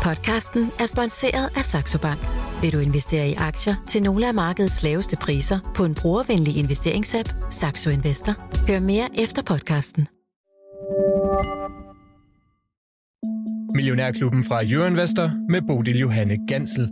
Podcasten er sponsoreret af Saxo Bank. Vil du investere i aktier til nogle af markedets laveste priser på en brugervenlig investeringsapp, Saxo Investor? Hør mere efter podcasten. Millionærklubben fra Euroinvestor med Bodil Johanne Gansel.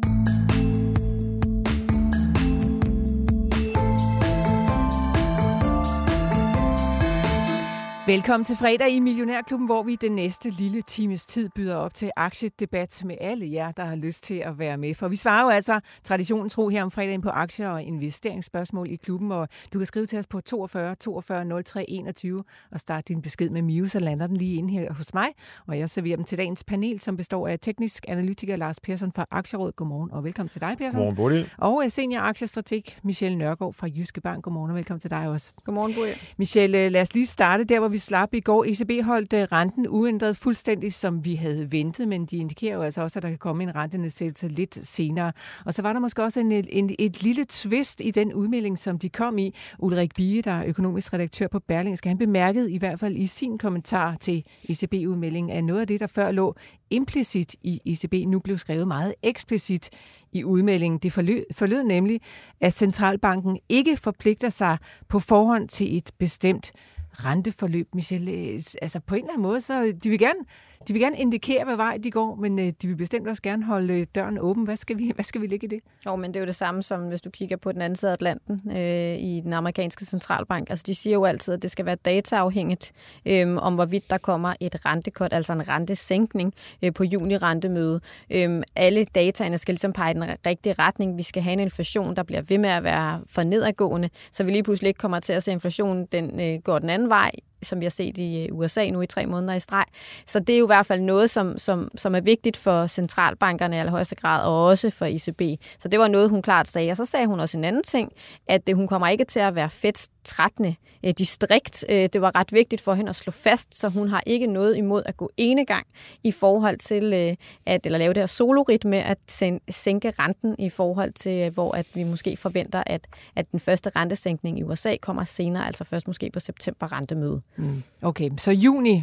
Velkommen til fredag i Millionærklubben, hvor vi den næste lille times tid byder op til aktiedebat med alle jer, der har lyst til at være med. For vi svarer jo altså traditionen tro her om fredagen på aktier og investeringsspørgsmål i klubben, og du kan skrive til os på 42 42 03 21 og starte din besked med Mio, så lander den lige inde her hos mig. Og jeg serverer dem til dagens panel, som består af teknisk analytiker Lars Persson fra Aktieråd. Godmorgen og velkommen til dig, Persson. Godmorgen, Bodil. Og senior aktiestrateg Michelle Nørgaard fra Jyske Bank. Godmorgen og velkommen til dig også. Godmorgen, Bodil. Michelle, lad os lige starte der, hvor vi slap i går. ECB holdt renten uændret fuldstændig, som vi havde ventet, men de indikerer jo altså også, at der kan komme en rentenedsættelse lidt senere. Og så var der måske også et lille twist i den udmelding, som de kom i. Ulrik Bie, der er økonomisk redaktør på Berlingske, han bemærkede i hvert fald i sin kommentar til ECB-udmeldingen, at noget af det, der før lå implicit i ECB, nu blev skrevet meget eksplicit i udmeldingen. Det forlød nemlig, at centralbanken ikke forpligter sig på forhånd til et bestemt renteforløb, Michelle. Altså på en eller anden måde, så de vil gerne indikere, hvad vej de går, men de vil bestemt også gerne holde døren åben. Hvad skal vi lægge i det? Jo, men det er jo det samme som, hvis du kigger på den anden side af Atlanten i den amerikanske centralbank. Altså de siger jo altid, at det skal være dataafhængigt om, hvorvidt der kommer et rentekort, altså en rentesænkning på juni-rentemøde. Alle dataene skal ligesom pege i den rigtige retning. Vi skal have en inflation, der bliver ved med at være for nedadgående, så vi lige pludselig ikke kommer til at se inflationen, den går den anden vej, som vi har set i USA nu i 3 måneder i streg. Så det er jo i hvert fald noget, som er vigtigt for centralbankerne i allerhøjeste grad, og også for ECB. Så det var noget, hun klart sagde. Og så sagde hun også en anden ting, at hun kommer ikke til at være Feds 13. distrikt. Det var ret vigtigt for hende at slå fast, så hun har ikke noget imod at gå enegang i forhold til at lave det her solorytme, at sænke renten i forhold til, hvor at vi måske forventer, at den første rentesænkning i USA kommer senere, altså først måske på september-rentemøde. Okay, så juni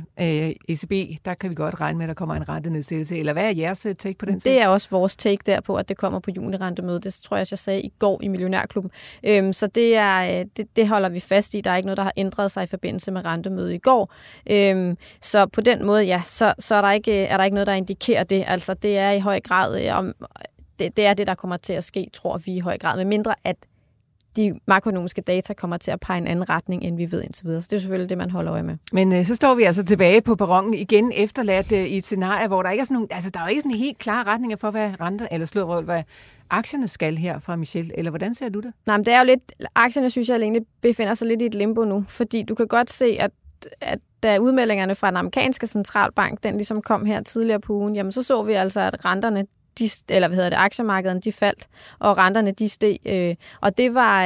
ECB, der kan vi godt regne med, at der kommer en rentenedsættelse. Eller hvad er jeres take på den side? Det er også vores take derpå, at det kommer på juni-rentemødet. Det tror jeg sagde i går i Millionærklubben. Så det holder vi fast i. Der er ikke noget, der har ændret sig i forbindelse med rentemødet i går. Så på den måde, ja, så er der ikke noget, der indikerer det. Altså det er i høj grad, det er det, der kommer til at ske, tror vi i høj grad, med mindre at de makroøkonomiske data kommer til at pege en anden retning, end vi ved indtil videre. Så det er selvfølgelig det, man holder øje med. Men så står vi altså tilbage på perronen igen, efterladt i et scenarie, hvor der ikke er sådan nogle, altså der er jo ikke sådan en helt klare retninger for, hvad renter, eller hvad aktierne skal her fra Michelle, eller hvordan ser du det? Nej, men det er jo lidt, aktierne synes jeg egentlig befinder sig lidt i et limbo nu, fordi du kan godt se, at da udmeldingerne fra den amerikanske centralbank, den ligesom kom her tidligere på ugen, jamen så vi altså, at renterne aktiemarkederne, de faldt, og renterne, de steg. Og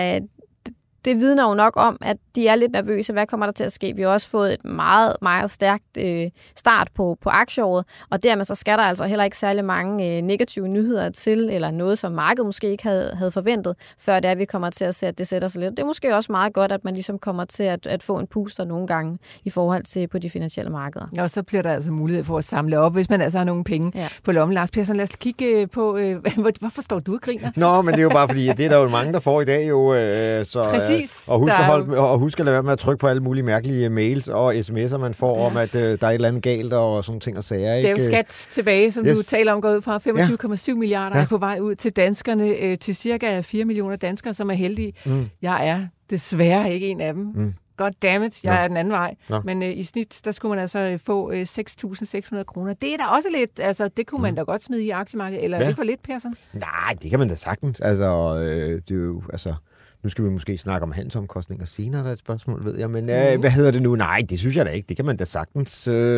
det vidner jo nok om, at de er lidt nervøse. Hvad kommer der til at ske? Vi har også fået et meget, meget stærkt start på aktieåret, og dermed så skal der altså heller ikke særlig mange negative nyheder til, eller noget, som markedet måske ikke havde forventet, før det er, vi kommer til at se, at det sætter sig lidt. Det er måske også meget godt, at man ligesom kommer til at få en puster nogle gange i forhold til på de finansielle markeder. Ja, og så bliver der altså mulighed for at samle op, hvis man altså har nogle penge på lommen. Lars Persson, lad os kigge på, hvorfor står du og griner? Nå, men det er jo bare fordi, at det er der jo mange, der får i dag jo. Præcis. Og husk at lade være med at trykke på alle mulige mærkelige mails og sms'er, man får om, at der er et eller andet galt og sådan ting og sager. Ikke? Det er jo skat tilbage, som du taler om, går ud fra 25,7 milliarder er på vej ud til danskerne, til cirka 4 millioner danskere, som er heldige. Jeg er desværre ikke en af dem. Goddammit, jeg er den anden vej. Men i snit, der skulle man altså få 6.600 kroner. Det er da også lidt, altså det kunne man da godt smide i aktiemarkedet, eller er det for lidt, Persson? Nej, det kan man da sagtens. Altså, det er jo, altså... Nu skal vi måske snakke om handelsomkostninger senere, der er et spørgsmål, ved jeg. Men hvad hedder det nu? Nej, det synes jeg da ikke. Det kan man da sagtens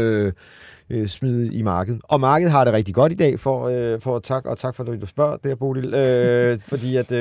smide i markedet. Og markedet har det rigtig godt i dag, for tak, og tak for, at du spørger der, Bodil. Fordi at,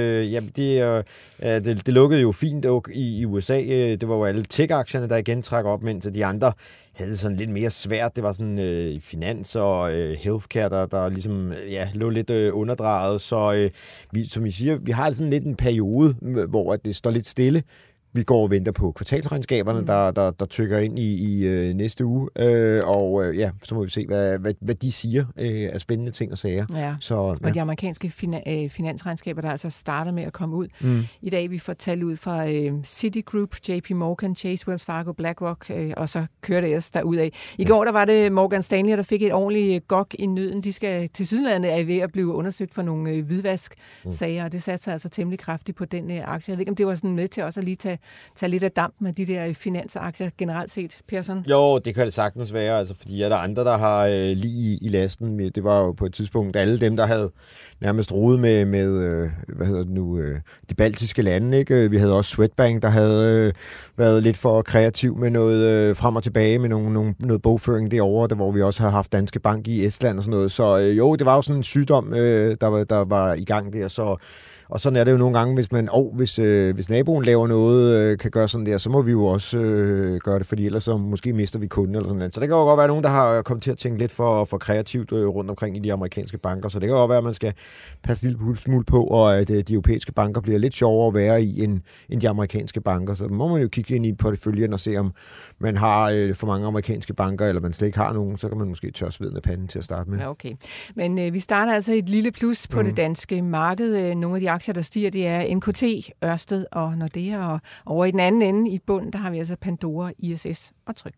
det lukkede jo fint i USA. Det var jo alle tech-aktierne, der igen trak op, mens de andre havde sådan lidt mere svært. Det var sådan finans og healthcare, der ligesom lå lidt underdrejet. Så som I siger, vi har sådan lidt en periode, hvor det står lidt stille. Vi går og venter på kvartalsregnskaberne, der tykker ind i næste uge, så må vi se, hvad de siger af spændende ting og sager. Ja. Og de amerikanske finansregnskaber, der altså starter med at komme ud. I dag vi får tal ud fra Citigroup, JP Morgan, Chase, Wells Fargo, BlackRock, og så kører det ellers derudad. I går der var det Morgan Stanley, der fik et ordentligt gok i nøden. De skal tilsyneladende er ved at blive undersøgt for nogle hvidvask-sager, og det satte sig altså temmelig kraftigt på den aktie. Jeg ved ikke, om det var sådan med til også at lige tage lidt af dampen af de der finansaktier generelt set, Persson? Jo, det kan det sagtens være, altså, fordi er der andre, der har lige i lasten. Det var jo på et tidspunkt alle dem, der havde nærmest rodet med de baltiske lande, ikke? Vi havde også Swedbank, der havde været lidt for kreativ med noget frem og tilbage med noget bogføring derovre, der hvor vi også havde haft Danske Bank i Estland og sådan noget. Så jo, det var jo sådan en sygdom, der var i gang der, så. Og sådan er det jo nogle gange, hvis naboen laver noget, kan gøre sådan der, så må vi jo også gøre det, fordi ellers så måske mister vi kunden eller sådan noget. Så det kan jo godt være nogen, der har kommet til at tænke lidt for kreativt rundt omkring i de amerikanske banker. Så det kan godt være, at man skal passe lidt smule på, og at de europæiske banker bliver lidt sjovere at være i end de amerikanske banker. Så må man jo kigge ind i porteføljen og se, om man har for mange amerikanske banker, eller man slet ikke har nogen, så kan man måske tørre sveden af panden til at starte med. Ja, okay. Men vi starter altså et lille plus på det danske marked. Nogle af de aktier, der stiger, det er NKT, Ørsted og Nordea, og over i den anden ende i bunden, der har vi altså Pandora, ISS og Tryg.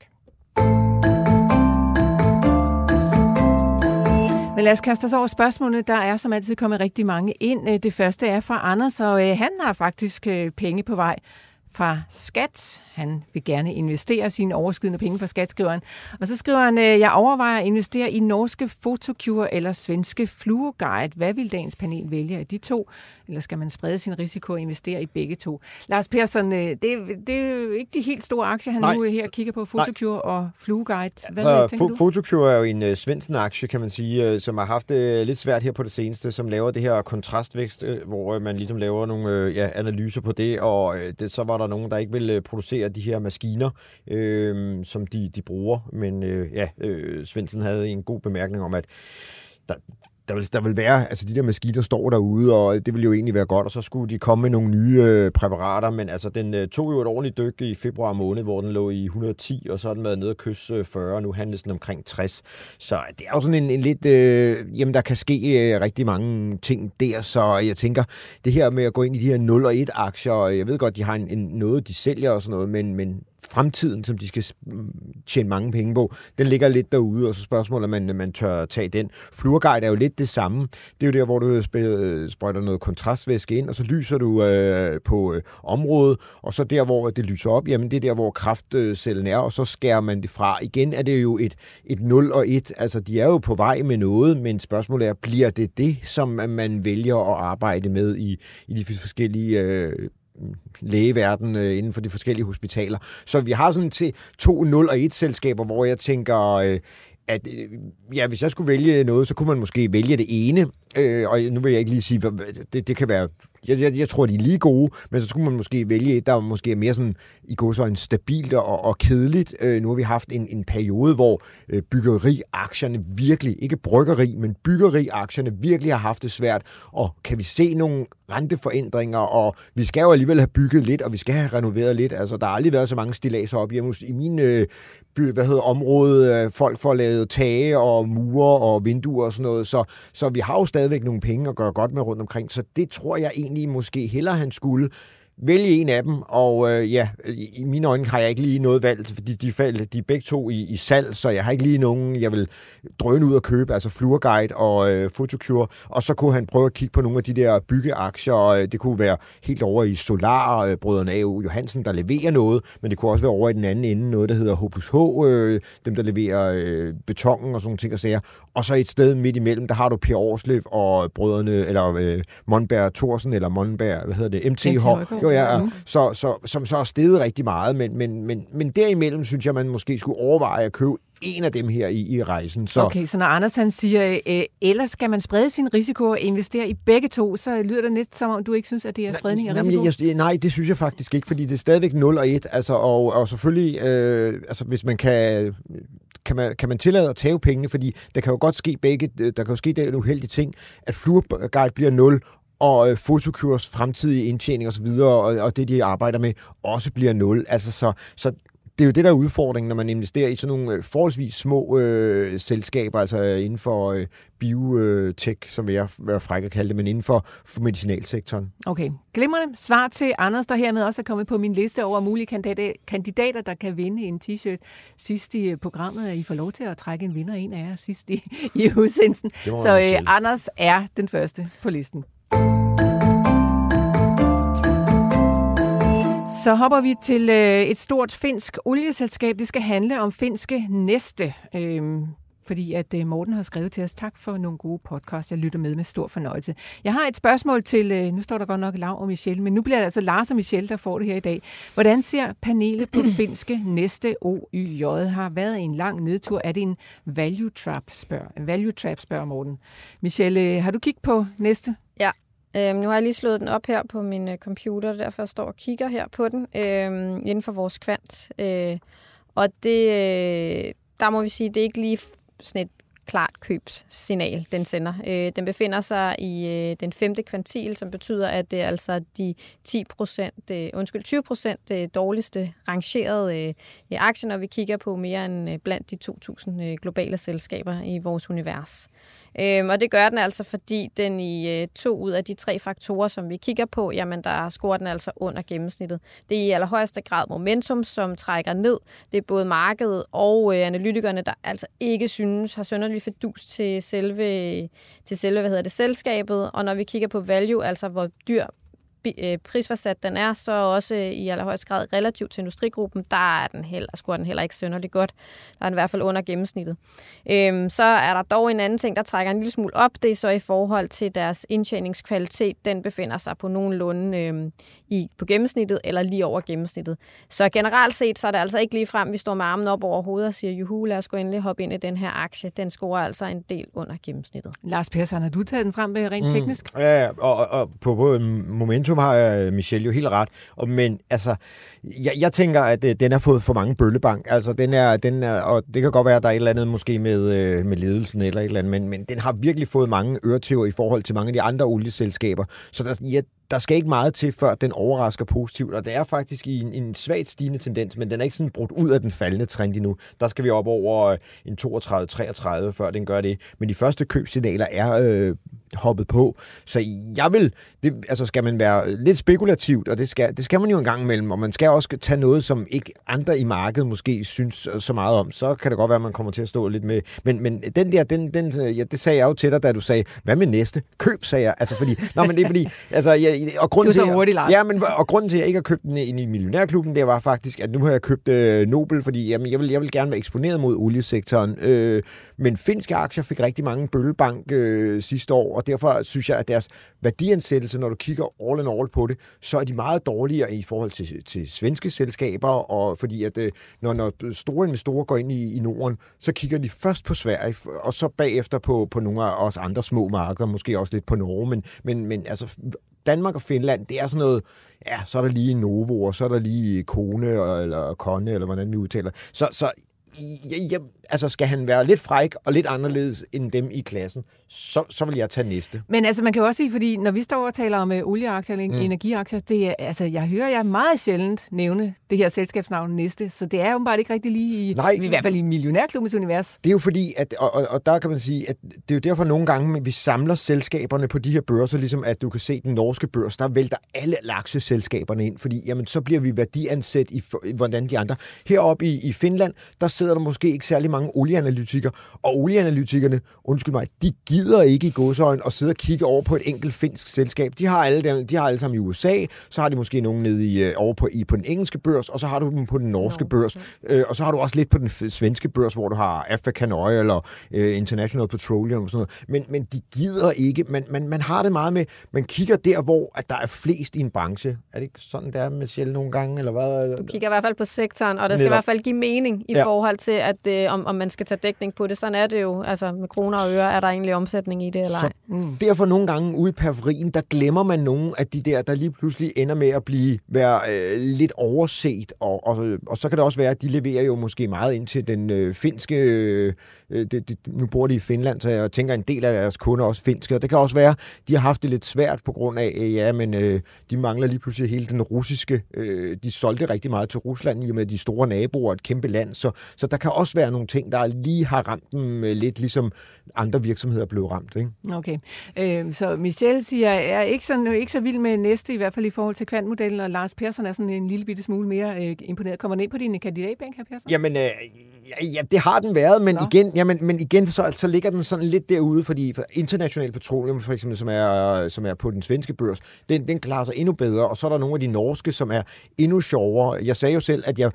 Men lad os kaste os over spørgsmålene. Der er som altid kommet rigtig mange ind. Det første er fra Anders, og han har faktisk penge på vej fra Skat. Han vil gerne investere sine overskydende penge fra Skat, skriver han. Og så skriver han, jeg overvejer at investere i norske Photocure eller svenske Fluoguide. Hvad vil dagens panel vælge af de to? Eller skal man sprede sin risiko og investere i begge to? Lars Persson, det er jo ikke de helt store aktier, han nu her kigger på, Photocure og Fluoguide. Hvad tænker du? Photocure er jo en svensk aktie, kan man sige, som har haft det lidt svært her på det seneste, som laver det her kontrastvækst, hvor man ligesom laver nogle analyser på det, og så var der nogen, der ikke vil producere de her maskiner, som de bruger. Men Svendsen havde en god bemærkning om, at der vil være, altså de der maskiner står derude, og det vil jo egentlig være godt, og så skulle de komme med nogle nye præparater, men altså den tog jo et ordentligt dyk i februar måned, hvor den lå i 110, og så har den været nede at kysse 40, og nu handles den omkring 60. Så det er jo sådan en lidt, der kan ske rigtig mange ting der, så jeg tænker, det her med at gå ind i de her 0 og 1 aktier, jeg ved godt, de har noget, de sælger og sådan noget, men fremtiden, som de skal tjene mange penge på, den ligger lidt derude, og så spørgsmålet, om man tør tage den. Fluorguide er jo lidt det samme. Det er jo der, hvor du sprøjter noget kontrastvæske ind, og så lyser du på området, og så der, hvor det lyser op, jamen det er der, hvor kraftcellen er, og så skærer man det fra. Igen er det jo et 0 og 1, altså de er jo på vej med noget, men spørgsmålet er, bliver det, som man vælger at arbejde med i de forskellige lægeverden inden for de forskellige hospitaler. Så vi har sådan til 2 0 og 1 selskaber, hvor jeg tænker, at hvis jeg skulle vælge noget, så kunne man måske vælge det ene, og nu vil jeg ikke lige sige, det kan være, jeg tror, de er lige gode, men så skulle man måske vælge et, der måske er mere sådan, i gåseøjne stabilt og kedeligt. Nu har vi haft en periode, hvor byggeriaktierne virkelig, ikke bryggeri, men byggeriaktierne virkelig har haft det svært, og kan vi se nogle renteforændringer, og vi skal jo alligevel have bygget lidt, og vi skal have renoveret lidt. Altså, der har aldrig været så mange stilladser op hjemme i min område. Folk får lavet tage og mure og vinduer og sådan noget, så vi har jo stadigvæk nogle penge at gøre godt med rundt omkring, så det tror jeg egentlig måske hellere han skulle vælge en af dem, og i mine øjne har jeg ikke lige noget valg, fordi de er begge to i salg, så jeg har ikke lige nogen, jeg vil drøne ud og købe, altså Fluorguide og Photocure, og så kunne han prøve at kigge på nogle af de der byggeaktier, og det kunne være helt over i Solar, brødrene A.O. Johansen, der leverer noget, men det kunne også være over i den anden ende, noget der hedder H+H, dem der leverer betongen og sådan nogle ting og sager, og så et sted midt imellem, der har du Per Aarslev og brødrene, eller Monberg Thorsen, eller Monberg, MTH, som så er steget rigtig meget, men derimellem synes jeg, man måske skulle overveje at købe en af dem her i rejsen. Så. Okay, så når Anders han siger, ellers skal man sprede sin risiko og investere i begge to, så lyder det lidt som om, du ikke synes, at det er spredning af risiko? Nej, det synes jeg faktisk ikke, fordi det er stadigvæk 0 og 1, altså, og selvfølgelig, hvis man kan man tillade at tage pengene, fordi der kan jo godt ske der kan jo ske den uheldige ting, at Fluorguide bliver 0, og Photocures fremtidige indtjening osv., og det, de arbejder med, også bliver 0. Altså, så det er jo det, der er udfordringen, når man investerer i sådan nogle forholdsvis små selskaber, altså inden for biotech, som jeg er fræk at kalde det, men inden for medicinalsektoren. Okay. Glimrende svar til Anders, der hermed også er kommet på min liste over mulige kandidater, der kan vinde en t-shirt sidst i programmet. I får lov til at trække en vinder, en af jer sidst i udsendelsen. Så Anders er den første på listen. Så hopper vi til et stort finsk olieselskab. Det skal handle om finske Neste, fordi at Morten har skrevet til os. Tak for nogle gode podcasts. Jeg lytter med stor fornøjelse. Jeg har et spørgsmål til, nu står der godt nok Lav og Michelle, men nu bliver det altså Lars og Michelle, der får det her i dag. Hvordan ser panelet på finske Neste OYJ? Har været en lang nedtur. Er det en value trap, spørger Morten. Michelle, har du kigget på Neste? Ja. Nu har jeg lige slået den op her på min computer, derfor jeg står og kigger her på den inden for vores kvant. Og det, der må vi sige, det er ikke lige sådan et klart købssignal, den sender. Den befinder sig i den 5. kvartil, som betyder, at det er altså de 20% dårligste rangerede aktier, når vi kigger på mere end blandt de 2.000 globale selskaber i vores univers. Og det gør den altså, fordi den i 2 ud af de 3 faktorer, som vi kigger på, jamen der scorer den altså under gennemsnittet. Det er i allerhøjeste grad momentum, som trækker ned. Det er både markedet og analytikerne, der altså ikke synes har synderlig fidus til selve selskabet. Og når vi kigger på value, altså hvor dyr prisforsat den er, så også i allerhøjeste grad relativt til industrigruppen, scorer den heller ikke synderligt godt. Der er den i hvert fald under gennemsnittet. Så er der dog en anden ting, der trækker en lille smule op. Det er så i forhold til deres indtjeningskvalitet. Den befinder sig på nogenlunde på gennemsnittet eller lige over gennemsnittet. Så generelt set, så er det altså ikke lige frem, vi står med armen op over hovedet og siger, juhu, lad os gå endelig hoppe ind i den her aktie. Den scorer altså en del under gennemsnittet. Lars Persson, har du taget den frem med rent teknisk? Ja, og på både momentum har Michelle jo helt ret. Men altså, jeg tænker, at den har fået for mange bøllebank. Altså, den er, og det kan godt være, at der er et eller andet måske med ledelsen eller et eller andet, men den har virkelig fået mange øretæver i forhold til mange af de andre olieselskaber. Så der skal ikke meget til, før den overrasker positivt, og det er faktisk i en svagt stigende tendens, men den er ikke sådan brudt ud af den faldende trend endnu. Der skal vi op over en 32-33, før den gør det. Men de første købssignaler er hoppet på, så skal man være lidt spekulativt, og det skal man jo en gang imellem, og man skal også tage noget, som ikke andre i markedet måske synes så meget om, så kan det godt være, at man kommer til at stå lidt med, men det sagde jeg jo til dig, da du sagde, hvad med næste? Køb, sagde jeg, altså fordi, men det er fordi, altså, og grunden til, at jeg ikke har købt den ind i millionærklubben, det var faktisk, at nu har jeg købt Nobel, fordi jeg vil gerne være eksponeret mod oliesektoren, men finske aktier fik rigtig mange bøllebank sidste år, og derfor synes jeg, at deres værdiansættelse, når du kigger all in all på det, så er de meget dårligere i forhold til svenske selskaber, og fordi at når store investorer går ind i Norden, så kigger de først på Sverige, og så bagefter på nogle af os andre små markeder, måske også lidt på Norge, men altså Danmark og Finland, det er sådan noget, ja, så er der lige Novo, og så er der lige Kone, eller Konne, eller hvordan vi udtaler. Så altså skal han være lidt fræk og lidt anderledes end dem i klassen, så vil jeg tage næste. Men altså, man kan jo også sige, fordi når vi står og taler om olieaktier eller energiaktier, det er, altså, jeg hører jer meget sjældent nævne det her selskabsnavn Neste, så det er jo bare ikke rigtig lige i hvert fald i millionærklubbens univers. Det er jo fordi, at, og der kan man sige, at det er jo derfor nogle gange, vi samler selskaberne på de her børser, ligesom at du kan se den norske børs, der vælter alle aktieselskaberne ind, fordi jamen, så bliver vi værdiansat i hvordan de andre. Heroppe i Finland, der sidder der måske ikke særlig mange olieanalytikere, og olieanalytikerne, undskyld mig, de gider ikke i gåseøjne og sidde og kigge over på et enkelt finsk selskab. De har alle sammen i USA, så har de måske nogen nede over på den engelske børs, og så har du dem på den norske børs, og så har du også lidt på den svenske børs, hvor du har African Oil eller International Petroleum og sådan noget. Men de gider ikke. Man har det meget med, man kigger der, hvor at der er flest i en branche. Er det ikke sådan, der Michelle, nogle gange? Eller hvad? Du kigger i hvert fald på sektoren, og det skal i hvert fald give mening i forhold til, at om man skal tage dækning på det. Sådan er det jo. Altså med kroner og øre, er der egentlig omsætning i det eller ej? Derfor nogle gange ude i periferien, der glemmer man nogle af de der lige pludselig ender med at være lidt overset. Og så kan det også være, at de leverer jo måske meget ind til den finske... nu bor de i Finland, så jeg tænker, en del af deres kunder er også finske. Og det kan også være, de har haft det lidt svært på grund af, de mangler lige pludselig hele den russiske... de solgte rigtig meget til Rusland, i og med de store naboer, et kæmpe land. Så der kan også være nogle ting, der lige har ramt dem lidt, ligesom andre virksomheder blev ramt. Ikke? Okay. Så Michelle siger, er ikke så vild med næste, i hvert fald i forhold til kvantmodellen, og Lars Persson er sådan en lille bitte smule mere imponeret. Kommer den ind på din kandidatbænk, her Persson? Jamen, ja, det har den været, men igen så ligger den sådan lidt derude, fordi for International Petroleum, for eksempel, som er på den svenske børs, den klarer sig endnu bedre, og så er der nogle af de norske, som er endnu sjovere. Jeg sagde jo selv, at jeg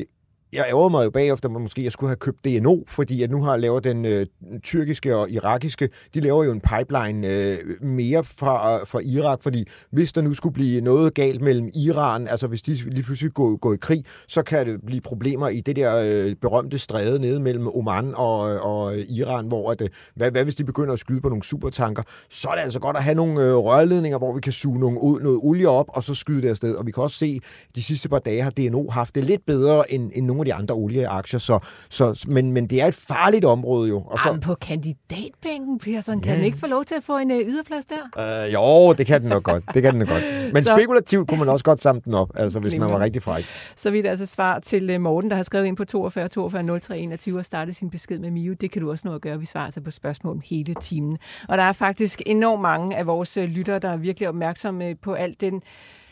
ærger mig jo bagefter, at måske jeg skulle have købt DNO, fordi jeg nu har lavet den tyrkiske og irakiske, de laver jo en pipeline mere fra Irak, fordi hvis der nu skulle blive noget galt mellem Iran, altså hvis de lige pludselig går i krig, så kan det blive problemer i det der berømte stræde nede mellem Oman og Iran, hvor hvad hvis de begynder at skyde på nogle supertanker, så er det altså godt at have nogle rørledninger, hvor vi kan suge noget olie op, og så skyde det afsted. Og vi kan også se, de sidste par dage har DNO haft det lidt bedre end nogle af de andre olieaktier, men det er et farligt område jo. Og så, på kandidatbænken, Persson, kan den ikke få lov til at få en yderplads der? Jo, det kan den nok godt. Men spekulativt kunne man også godt samle den op, altså hvis man var rigtig fræk. Så vidt altså svar til Morten, der har skrevet ind på 42 42 03 21 og startet sin besked med Mio. Det kan du også nå at gøre. Vi svarer altså på spørgsmål hele timen. Og der er faktisk enormt mange af vores lyttere, der er virkelig opmærksomme på alt den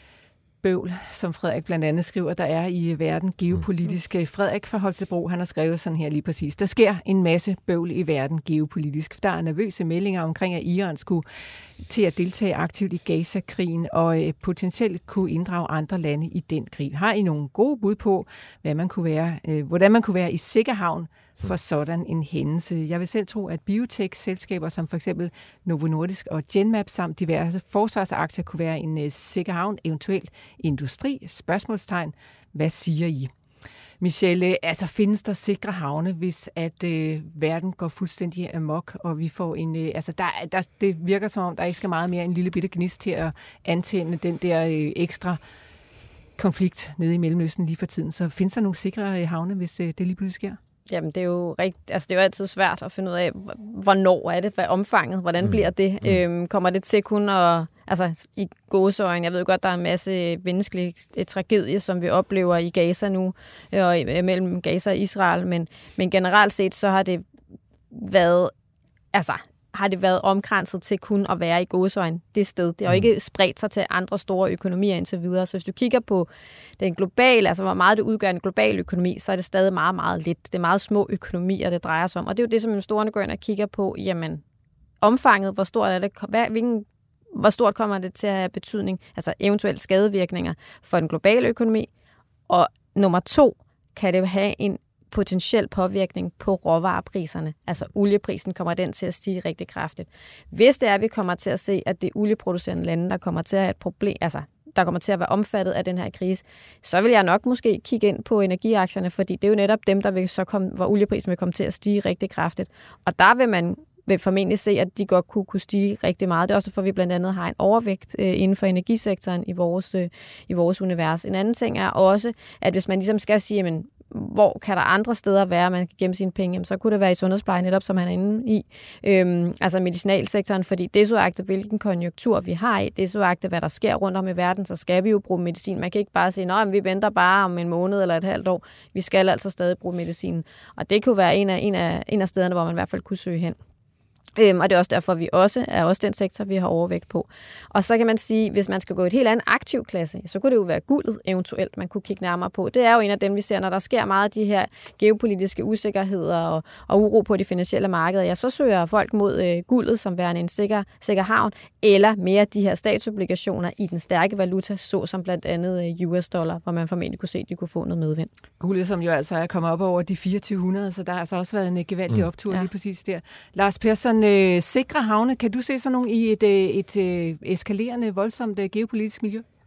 bøvl, som Frederik blandt andet skriver, der er i verden geopolitisk. Frederik fra Holstebro, han har skrevet sådan her lige præcis. Der sker en masse bøvl i verden geopolitisk. Der er nervøse meldinger omkring, at Iran skulle til at deltage aktivt i Gaza-krigen og potentielt kunne inddrage andre lande i den krig. Har I nogle gode bud på, hvordan man kunne være i sikker havn for sådan en hændelse? Jeg vil selv tro, at biotech-selskaber som for eksempel Novo Nordisk og Genmap samt diverse forsvarsaktier kunne være en sikker havn, eventuelt industri. Spørgsmålstegn. Hvad siger I? Michelle, altså findes der sikre havne, hvis at verden går fuldstændig amok, og vi får en... det virker som om, der ikke skal meget mere en lille bitte gnist til at antænde den der ekstra konflikt nede i Mellemøsten lige for tiden. Så findes der nogle sikre havne, hvis det lige pludselig sker? Jamen, det er jo det er jo altid svært at finde ud af, hvornår er det, hvad omfanget, hvordan bliver det? Kommer det til kun at, altså i gåseøjne, jeg ved godt, der er en masse menneskelige tragedie, som vi oplever i Gaza nu, og mellem Gaza og Israel, men generelt set, så har det været omkranset til kun at være i gåseøjne det sted. Det har jo ikke spredt sig til andre store økonomier indtil videre. Så hvis du kigger på den globale, altså hvor meget det udgør en global økonomi, så er det stadig meget, meget lidt. Det er meget små økonomier, det drejer sig om. Og det er jo det, som investorerne går ind og kigger på. Jamen, omfanget, hvor stort er det? Hvor stort kommer det til at have betydning? Altså eventuelt skadevirkninger for den globale økonomi. Og nummer 2, kan det have en potentiel påvirkning på råvarepriserne. Altså olieprisen kommer den til at stige rigtig kraftigt. Hvis det er, at vi kommer til at se, at det er olieproducerende lande, der kommer til at have et problem, altså der kommer til at være omfattet af den her krise, så vil jeg nok måske kigge ind på energiaktierne, fordi det er jo netop dem, der vil så komme, hvor olieprisen vil komme til at stige rigtig kraftigt. Og der vil man formentlig se, at de godt kunne stige rigtig meget. Det er også derfor, vi blandt andet har en overvægt inden for energisektoren i vores univers. En anden ting er også, at hvis man ligesom skal sige, jamen, hvor kan der andre steder være, man kan gemme sine penge, jamen, så kunne det være i sundhedspleje, netop som han er inde i. Altså medicinalsektoren, fordi desuagtet hvilken konjunktur vi har i, desuagtet hvad der sker rundt om i verden, så skal vi jo bruge medicin. Man kan ikke bare sige, at vi venter bare om en måned eller et halvt år. Vi skal altså stadig bruge medicin. Og det kunne være en af stederne, hvor man i hvert fald kunne søge hen. Og det er også derfor, vi er den sektor, vi har overvægt på. Og så kan man sige, hvis man skal gå i et helt andet aktiv klasse, så kunne det jo være guldet eventuelt, man kunne kigge nærmere på. Det er jo en af dem, vi ser, når der sker meget af de her geopolitiske usikkerheder og uro på de finansielle markeder. Ja, så søger folk mod guldet som værende en sikker havn, eller mere de her statsobligationer i den stærke valuta, såsom blandt andet US-dollar, hvor man formentlig kunne se, at de kunne få noget medvind. Guldet, som jo altså er kommet op over de 2400, så der har altså også været en gevaldig optur lige præcis der. Lars Persson, sikre havne, kan du se sådan nogle i et eskalerende, voldsomt geopolitisk miljø?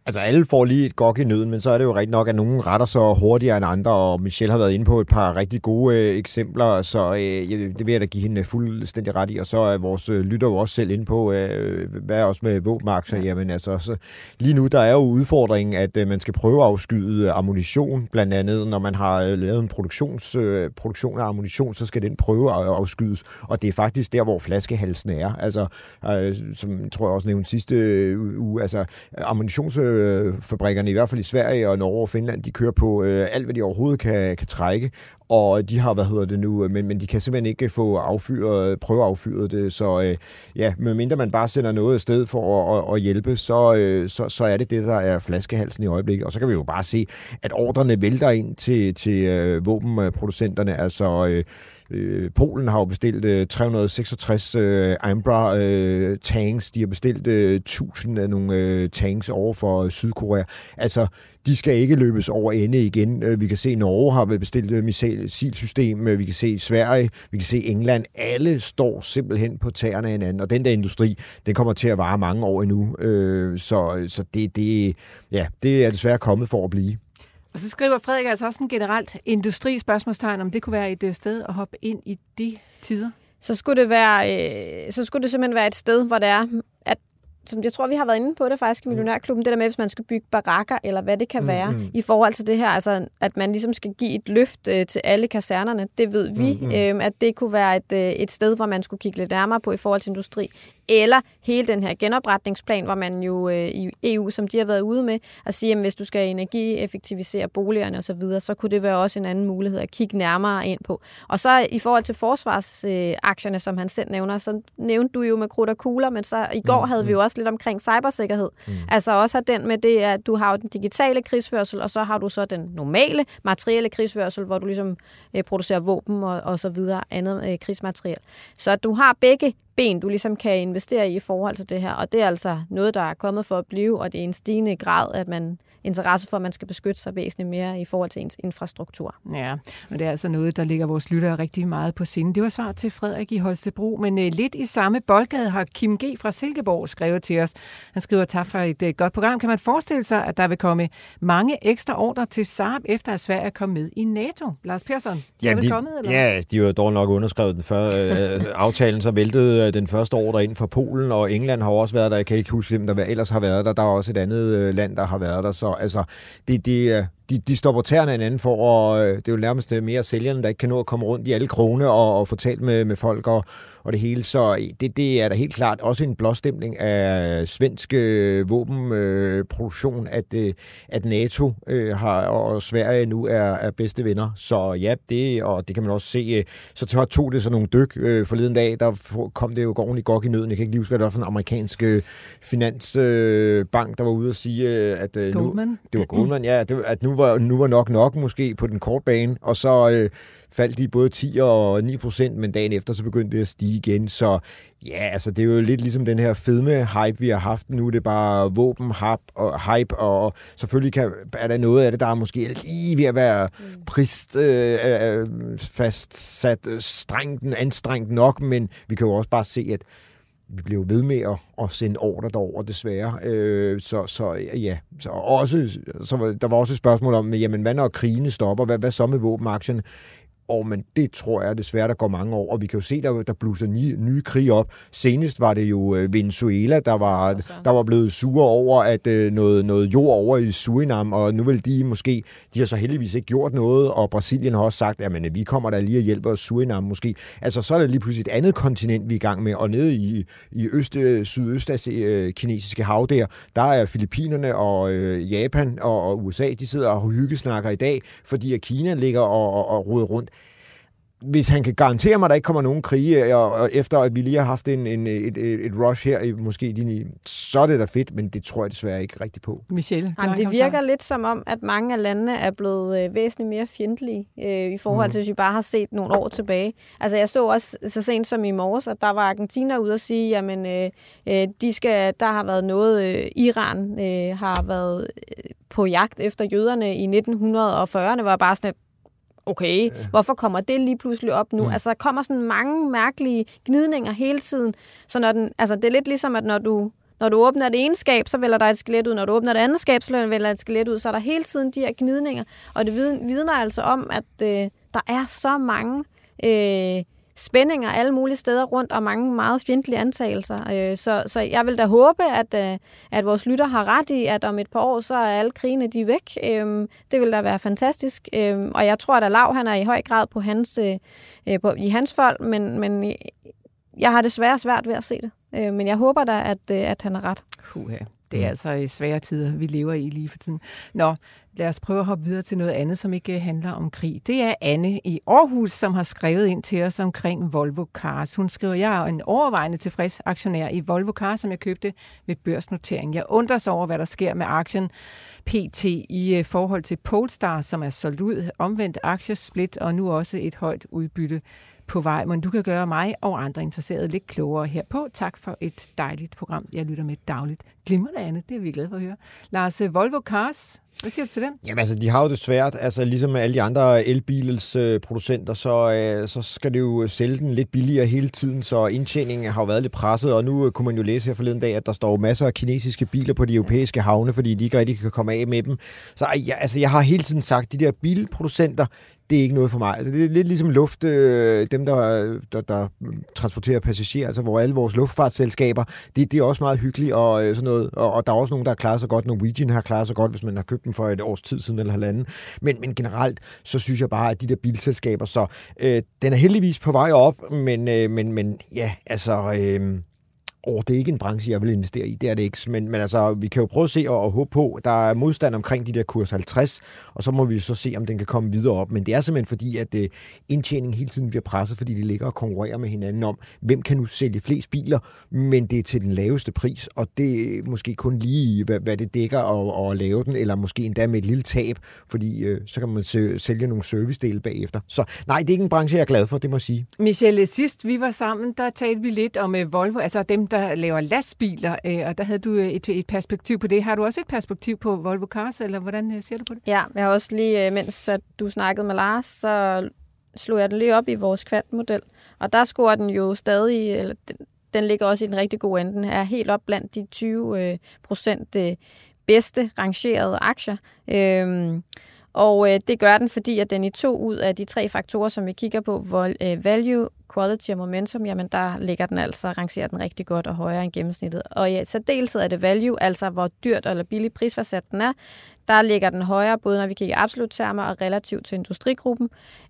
Altså alle får lige et gok i nøden, men så er det jo rigtig nok, at nogen retter så hurtigere end andre, og Michelle har været inde på et par rigtig gode eksempler, så det vil jeg da give hende fuldstændig ret i, og så er vores lytter jo også selv inde på, hvad er også med våbenaktier, jamen altså, så lige nu der er jo udfordringen, at man skal prøve at afskyde ammunition, blandt andet, når man har lavet en produktion af ammunition, så skal den prøve at afskydes, og det er faktisk der, hvor flaskehalsen er, altså, som tror jeg også nævnte sidste uge, altså ammunitionsfabrikkerne, i hvert fald i Sverige og Norge og Finland, de kører på alt, hvad de overhovedet kan trække, og de har, men de kan simpelthen ikke få prøve at affyre det, så medmindre man bare sender noget afsted for at hjælpe, så er det, der er flaskehalsen i øjeblikket, og så kan vi jo bare se, at ordrene vælter ind til våbenproducenterne, altså Polen har jo bestilt 366 Ambra tanks, de har bestilt 1000 af nogle tanks over for Sydkorea. Altså, de skal ikke løbes over ende igen. Vi kan se, Norge har bestilt missilsystem, vi kan se Sverige, vi kan se England. Alle står simpelthen på tæerne af hinanden, og den der industri, den kommer til at vare mange år endnu. Så det er desværre kommet for at blive. Og så skriver Frederik altså også en generelt industrispørgsmålstegn, om det kunne være et sted at hoppe ind i de tider. Så skulle det simpelthen være et sted, hvor det er, at som jeg tror, vi har været inde på det faktisk i Millionærklubben, det der med, hvis man skal bygge barakker, eller hvad det kan være, i forhold til det her, altså at man ligesom skal give et løft til alle kasernerne, det ved vi, at det kunne være et sted, hvor man skulle kigge lidt nærmere på i forhold til industri, eller hele den her genopretningsplan, hvor man jo i EU, som de har været ude med, at sige, at hvis du skal energieffektivisere boligerne osv., så kunne det være også en anden mulighed at kigge nærmere ind på. Og så i forhold til forsvarsaktierne, som han selv nævner, så nævnte du jo med krudt og kugler, men så i går havde vi jo også lidt omkring cybersikkerhed. Altså også har den med det, at du har den digitale krigsførsel, og så har du så den normale materielle krigsførsel, hvor du ligesom producerer våben og så videre, andet krigsmateriel. Så du har begge ben, du ligesom kan investere i forhold til det her, og det er altså noget, der er kommet for at blive, og det er en stigende grad, at man interesse for, at man skal beskytte sig væsentligt mere i forhold til ens infrastruktur. Ja, og det er altså noget, der ligger vores lyttere rigtig meget på sinde. Det var svar til Frederik i Holstebro, men lidt i samme boldgade har Kim G. fra Silkeborg skrevet til os. Han skriver, tak for et godt program. Kan man forestille sig, at der vil komme mange ekstra ordre til Saab, efter at Sverige er kommet med i NATO? Lars Persson, er det kommet? Eller? Ja, de har jo dog nok underskrevet den før aftalen, så væltede den første ordre ind fra Polen, og England har også været der. Jeg kan ikke huske, hvem der ellers har været der. Der er også et andet land, der har været der, så altså, de står på tæerne af hinanden for, og det er jo nærmest mere sælgerne, der ikke kan nå at komme rundt i alle krone og få talt med folk og det hele. Så det er da helt klart også en blåstempling af svensk våbenproduktion, at NATO og Sverige nu er bedste venner. Så ja, det kan man også se. Så tog det sådan nogle dyk forleden dag, der kom det jo ordentligt godt i nøden. Jeg kan ikke lige huske, hvad det var for en amerikansk finansbank, der var ude og sige, at Goldman. Det var Goldman, ja, at nu var nok måske på den korte bane, og så faldt de både 10 og 9%, men dagen efter så begyndte det at stige igen. Så ja, altså det er jo lidt ligesom den her fedme-hype, vi har haft. Nu er det bare våben-hype, og selvfølgelig er der noget af det, der er måske lige ved at være fastsat anstrengt nok, men vi kan jo også bare se, at vi bliver ved med at sende ordre derover, desværre. Så der var også et spørgsmål om, jamen, hvad når krigene stopper? Hvad så med våbenaktierne? Men det tror jeg desværre, der går mange år, og vi kan jo se, der blusser nye krig op. Senest var det jo Venezuela, der var blevet sure over, at noget jord over i Surinam, og nu vil de har så heldigvis ikke gjort noget, og Brasilien har også sagt, at vi kommer der lige og hjælper Surinam måske. Altså, så er det lige pludselig et andet kontinent, vi er i gang med, og nede i sydøst-kinesiske hav der er Filippinerne og Japan og USA, de sidder og hyggesnakker i dag, fordi at Kina ligger og roder rundt. Hvis han kan garantere mig, at der ikke kommer nogen krige, og efter at vi lige har haft et rush her, måske så er det da fedt, men det tror jeg desværre ikke rigtigt på. Michelle? Det virker lidt som om, at mange af landene er blevet væsentligt mere fjendtlige i forhold til, hvis vi bare har set nogle år tilbage. Altså jeg så også så sent som i morges, at der var Argentina ude at sige, jamen der har været noget, Iran har været på jagt efter jøderne i 1940'erne, var bare sådan okay, hvorfor kommer det lige pludselig op nu? Altså, der kommer sådan mange mærkelige gnidninger hele tiden. Så det er lidt ligesom, at når Når du åbner et ene skab, så vælger der et skelet ud. Når du åbner et andet skab, så vælger et skelet ud. Så er der hele tiden de her gnidninger. Og det vidner altså om, at der er så mange spændinger alle mulige steder rundt, og mange meget fjendtlige antagelser. Så jeg vil da håbe, at vores lytter har ret i, at om et par år, så er alle krigene de væk. Det vil da være fantastisk. Og jeg tror, at Lav, han er i høj grad på i hans fold, men jeg har desværre svært ved at se det. Men jeg håber da, at han har ret. Det er altså svære tider, vi lever i lige for tiden. Nå, lad os prøve at hoppe videre til noget andet, som ikke handler om krig. Det er Anne i Aarhus, som har skrevet ind til os omkring Volvo Cars. Hun skriver, jeg er en overvejende tilfreds aktionær i Volvo Cars, som jeg købte ved børsnotering. Jeg undres over, hvad der sker med aktien PT i forhold til Polestar, som er solgt ud, omvendt aktiesplit og nu også et højt udbytte på vej, men du kan gøre mig og andre interesserede lidt klogere herpå. Tak for et dejligt program, jeg lytter med dagligt. Glimrende, Anne, det er vi glade for at høre. Lars, Volvo Cars, hvad siger du til den? Jamen altså, de har jo det svært. Altså, ligesom alle de andre elbilsproducenter, så skal det jo sælge den lidt billigere hele tiden, så indtjeningen har jo været lidt presset, og nu kunne man jo læse her forleden dag, at der står masser af kinesiske biler på de europæiske havne, fordi de ikke rigtig kan komme af med dem. Så jeg har hele tiden sagt, de der bilproducenter, det er ikke noget for mig. Altså, det er lidt ligesom luft, dem der transporterer passagerer, altså hvor alle vores luftfartsselskaber, det er også meget hyggeligt og sådan noget, og der er også nogen, der har klaret sig godt. Norwegian har klaret sig godt, hvis man har købt dem for et års tid siden eller halvanden. Men generelt, så synes jeg bare, at de der bilselskaber, så den er heldigvis på vej op, men ja, altså det er ikke en branche, jeg vil investere i. Det er det ikke. Men altså, vi kan jo prøve at se og håbe på, der er modstand omkring de der kurs 50, og så må vi så se, om den kan komme videre op. Men det er simpelthen fordi, at indtjeningen hele tiden bliver presset, fordi de ligger og konkurrerer med hinanden om, hvem kan nu sælge flest biler, men det er til den laveste pris, og det er måske kun lige, hvad det dækker at lave den, eller måske endda med et lille tab, fordi så kan man sælge nogle servicedele bagefter. Så nej, det er ikke en branche, jeg er glad for, det må jeg sige. Michelle, sidst vi var sammen, der talte vi lidt om Volvo, altså dem, der laver lastbiler, og der havde du et perspektiv på det. Har du også et perspektiv på Volvo Cars, eller hvordan ser du på det? Ja, jeg har også lige, mens du snakkede med Lars, så slog jeg den lige op i vores kvantmodel, og der scorer den jo stadig, eller den ligger også i den rigtig gode ende. Den er helt op blandt de 20% bedste rangerede aktier. Og det gør den, fordi at den i 2 ud af de 3 faktorer, som vi kigger på, value, quality og momentum, jamen der ligger den altså, rangerer den rigtig godt og højere end gennemsnittet. Og i særdeleshed er det value, altså hvor dyrt eller billigt prisfastsat den er, der ligger den højere, både når vi kigger absolut termer og relativt til industrigruppen.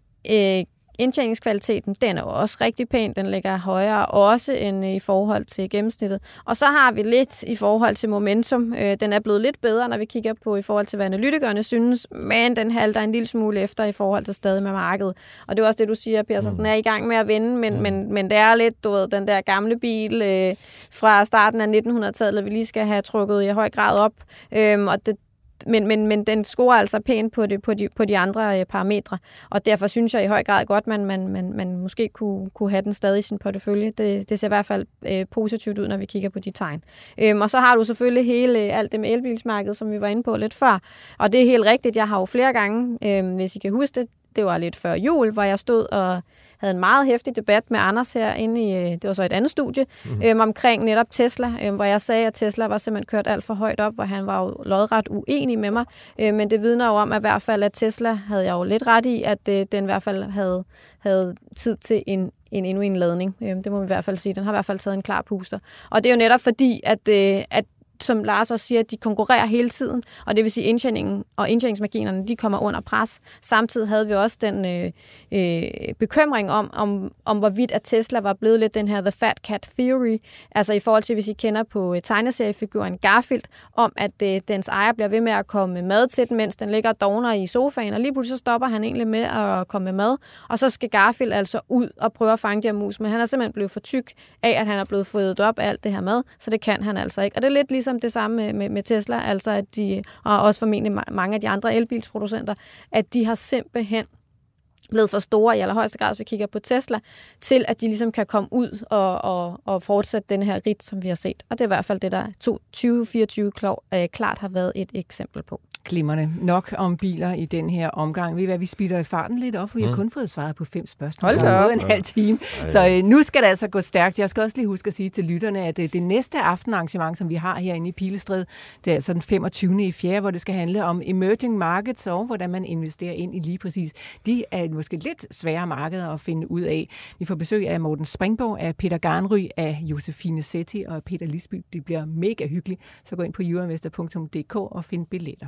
Indtjeningskvaliteten, den er også rigtig pæn, den ligger højere også end i forhold til gennemsnittet. Og så har vi lidt i forhold til momentum. Den er blevet lidt bedre, når vi kigger på i forhold til, hvad analytikerne synes, men den halter en lille smule efter i forhold til stadig med markedet. Og det er også det, du siger, Persson, den er i gang med at vinde, men det er lidt, du ved, den der gamle bil fra starten af 1900-tallet, vi lige skal have trukket i høj grad op. Og det Men den scorer altså pænt på de andre parametre, og derfor synes jeg i høj grad godt, man måske kunne have den stadig i sin portefølje. Det ser i hvert fald positivt ud, når vi kigger på de tegn. Og så har du selvfølgelig alt det med elbilsmarkedet, som vi var inde på lidt før, og det er helt rigtigt. Jeg har jo flere gange, hvis I kan huske det var lidt før jul, hvor jeg stod og havde en meget heftig debat med Anders herinde i, det var så et andet studie, omkring netop Tesla, hvor jeg sagde, at Tesla var simpelthen kørt alt for højt op, hvor han var jo lodret uenig med mig. Men det vidner jo om, at i hvert fald, at Tesla havde jeg jo lidt ret i, at den i hvert fald havde tid til endnu en ladning. Det må vi i hvert fald sige. Den har i hvert fald taget en klar puster. Og det er jo netop fordi, at som Lars også siger, at de konkurrerer hele tiden, og det vil sige, indtjeningen og indtjeningsmarginerne, de kommer under pres. Samtidig havde vi også den bekymring om hvorvidt at Tesla var blevet lidt den her The Fat Cat Theory, altså i forhold til, hvis I kender på tegneseriefiguren Garfield, om at dens ejer bliver ved med at komme med mad til den, mens den ligger og dogner i sofaen, og lige pludselig så stopper han egentlig med at komme med mad, og så skal Garfield altså ud og prøve at fange de her mus, men han er simpelthen blevet for tyk af, at han er blevet fået op af alt det her mad, så det kan han altså ikke. Og det er lidt ligesom det samme med Tesla, altså at de, og også formentlig mange af de andre elbilsproducenter, at de har simpelthen blevet for store i allerhøjeste grad, hvis vi kigger på Tesla, til at de ligesom kan komme ud og fortsætte den her ridt, som vi har set. Og det er i hvert fald det, der 2024 klart har været et eksempel på. Glimrende. Nok om biler i den her omgang. Ved I hvad, vi speeder i farten lidt op, for vi har kun fået svaret på 5 spørgsmål. Hold da op. En halv time. Så nu skal det altså gå stærkt. Jeg skal også lige huske at sige til lytterne, at det næste aftenarrangement, som vi har herinde i Pilestræde, det er altså den 25.4., hvor det skal handle om emerging markets og hvordan man investerer ind i lige præcis. De er måske lidt svære markeder at finde ud af. Vi får besøg af Morten Springborg, af Peter Garnry, af Josefine Setti og Peter Lisby. Det bliver mega hyggeligt. Så gå ind på euroinvestor.dk og find billetter.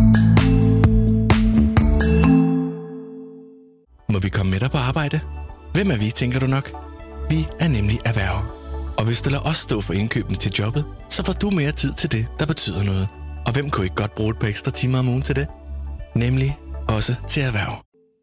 Må vi komme med dig på arbejde? Hvem er vi, tænker du nok? Vi er nemlig Erhverv. Og hvis du lader os stå for indkøbene til jobbet, så får du mere tid til det, der betyder noget. Og hvem kunne ikke godt bruge et par ekstra timer om ugen til det? Nemlig også til Erhverv.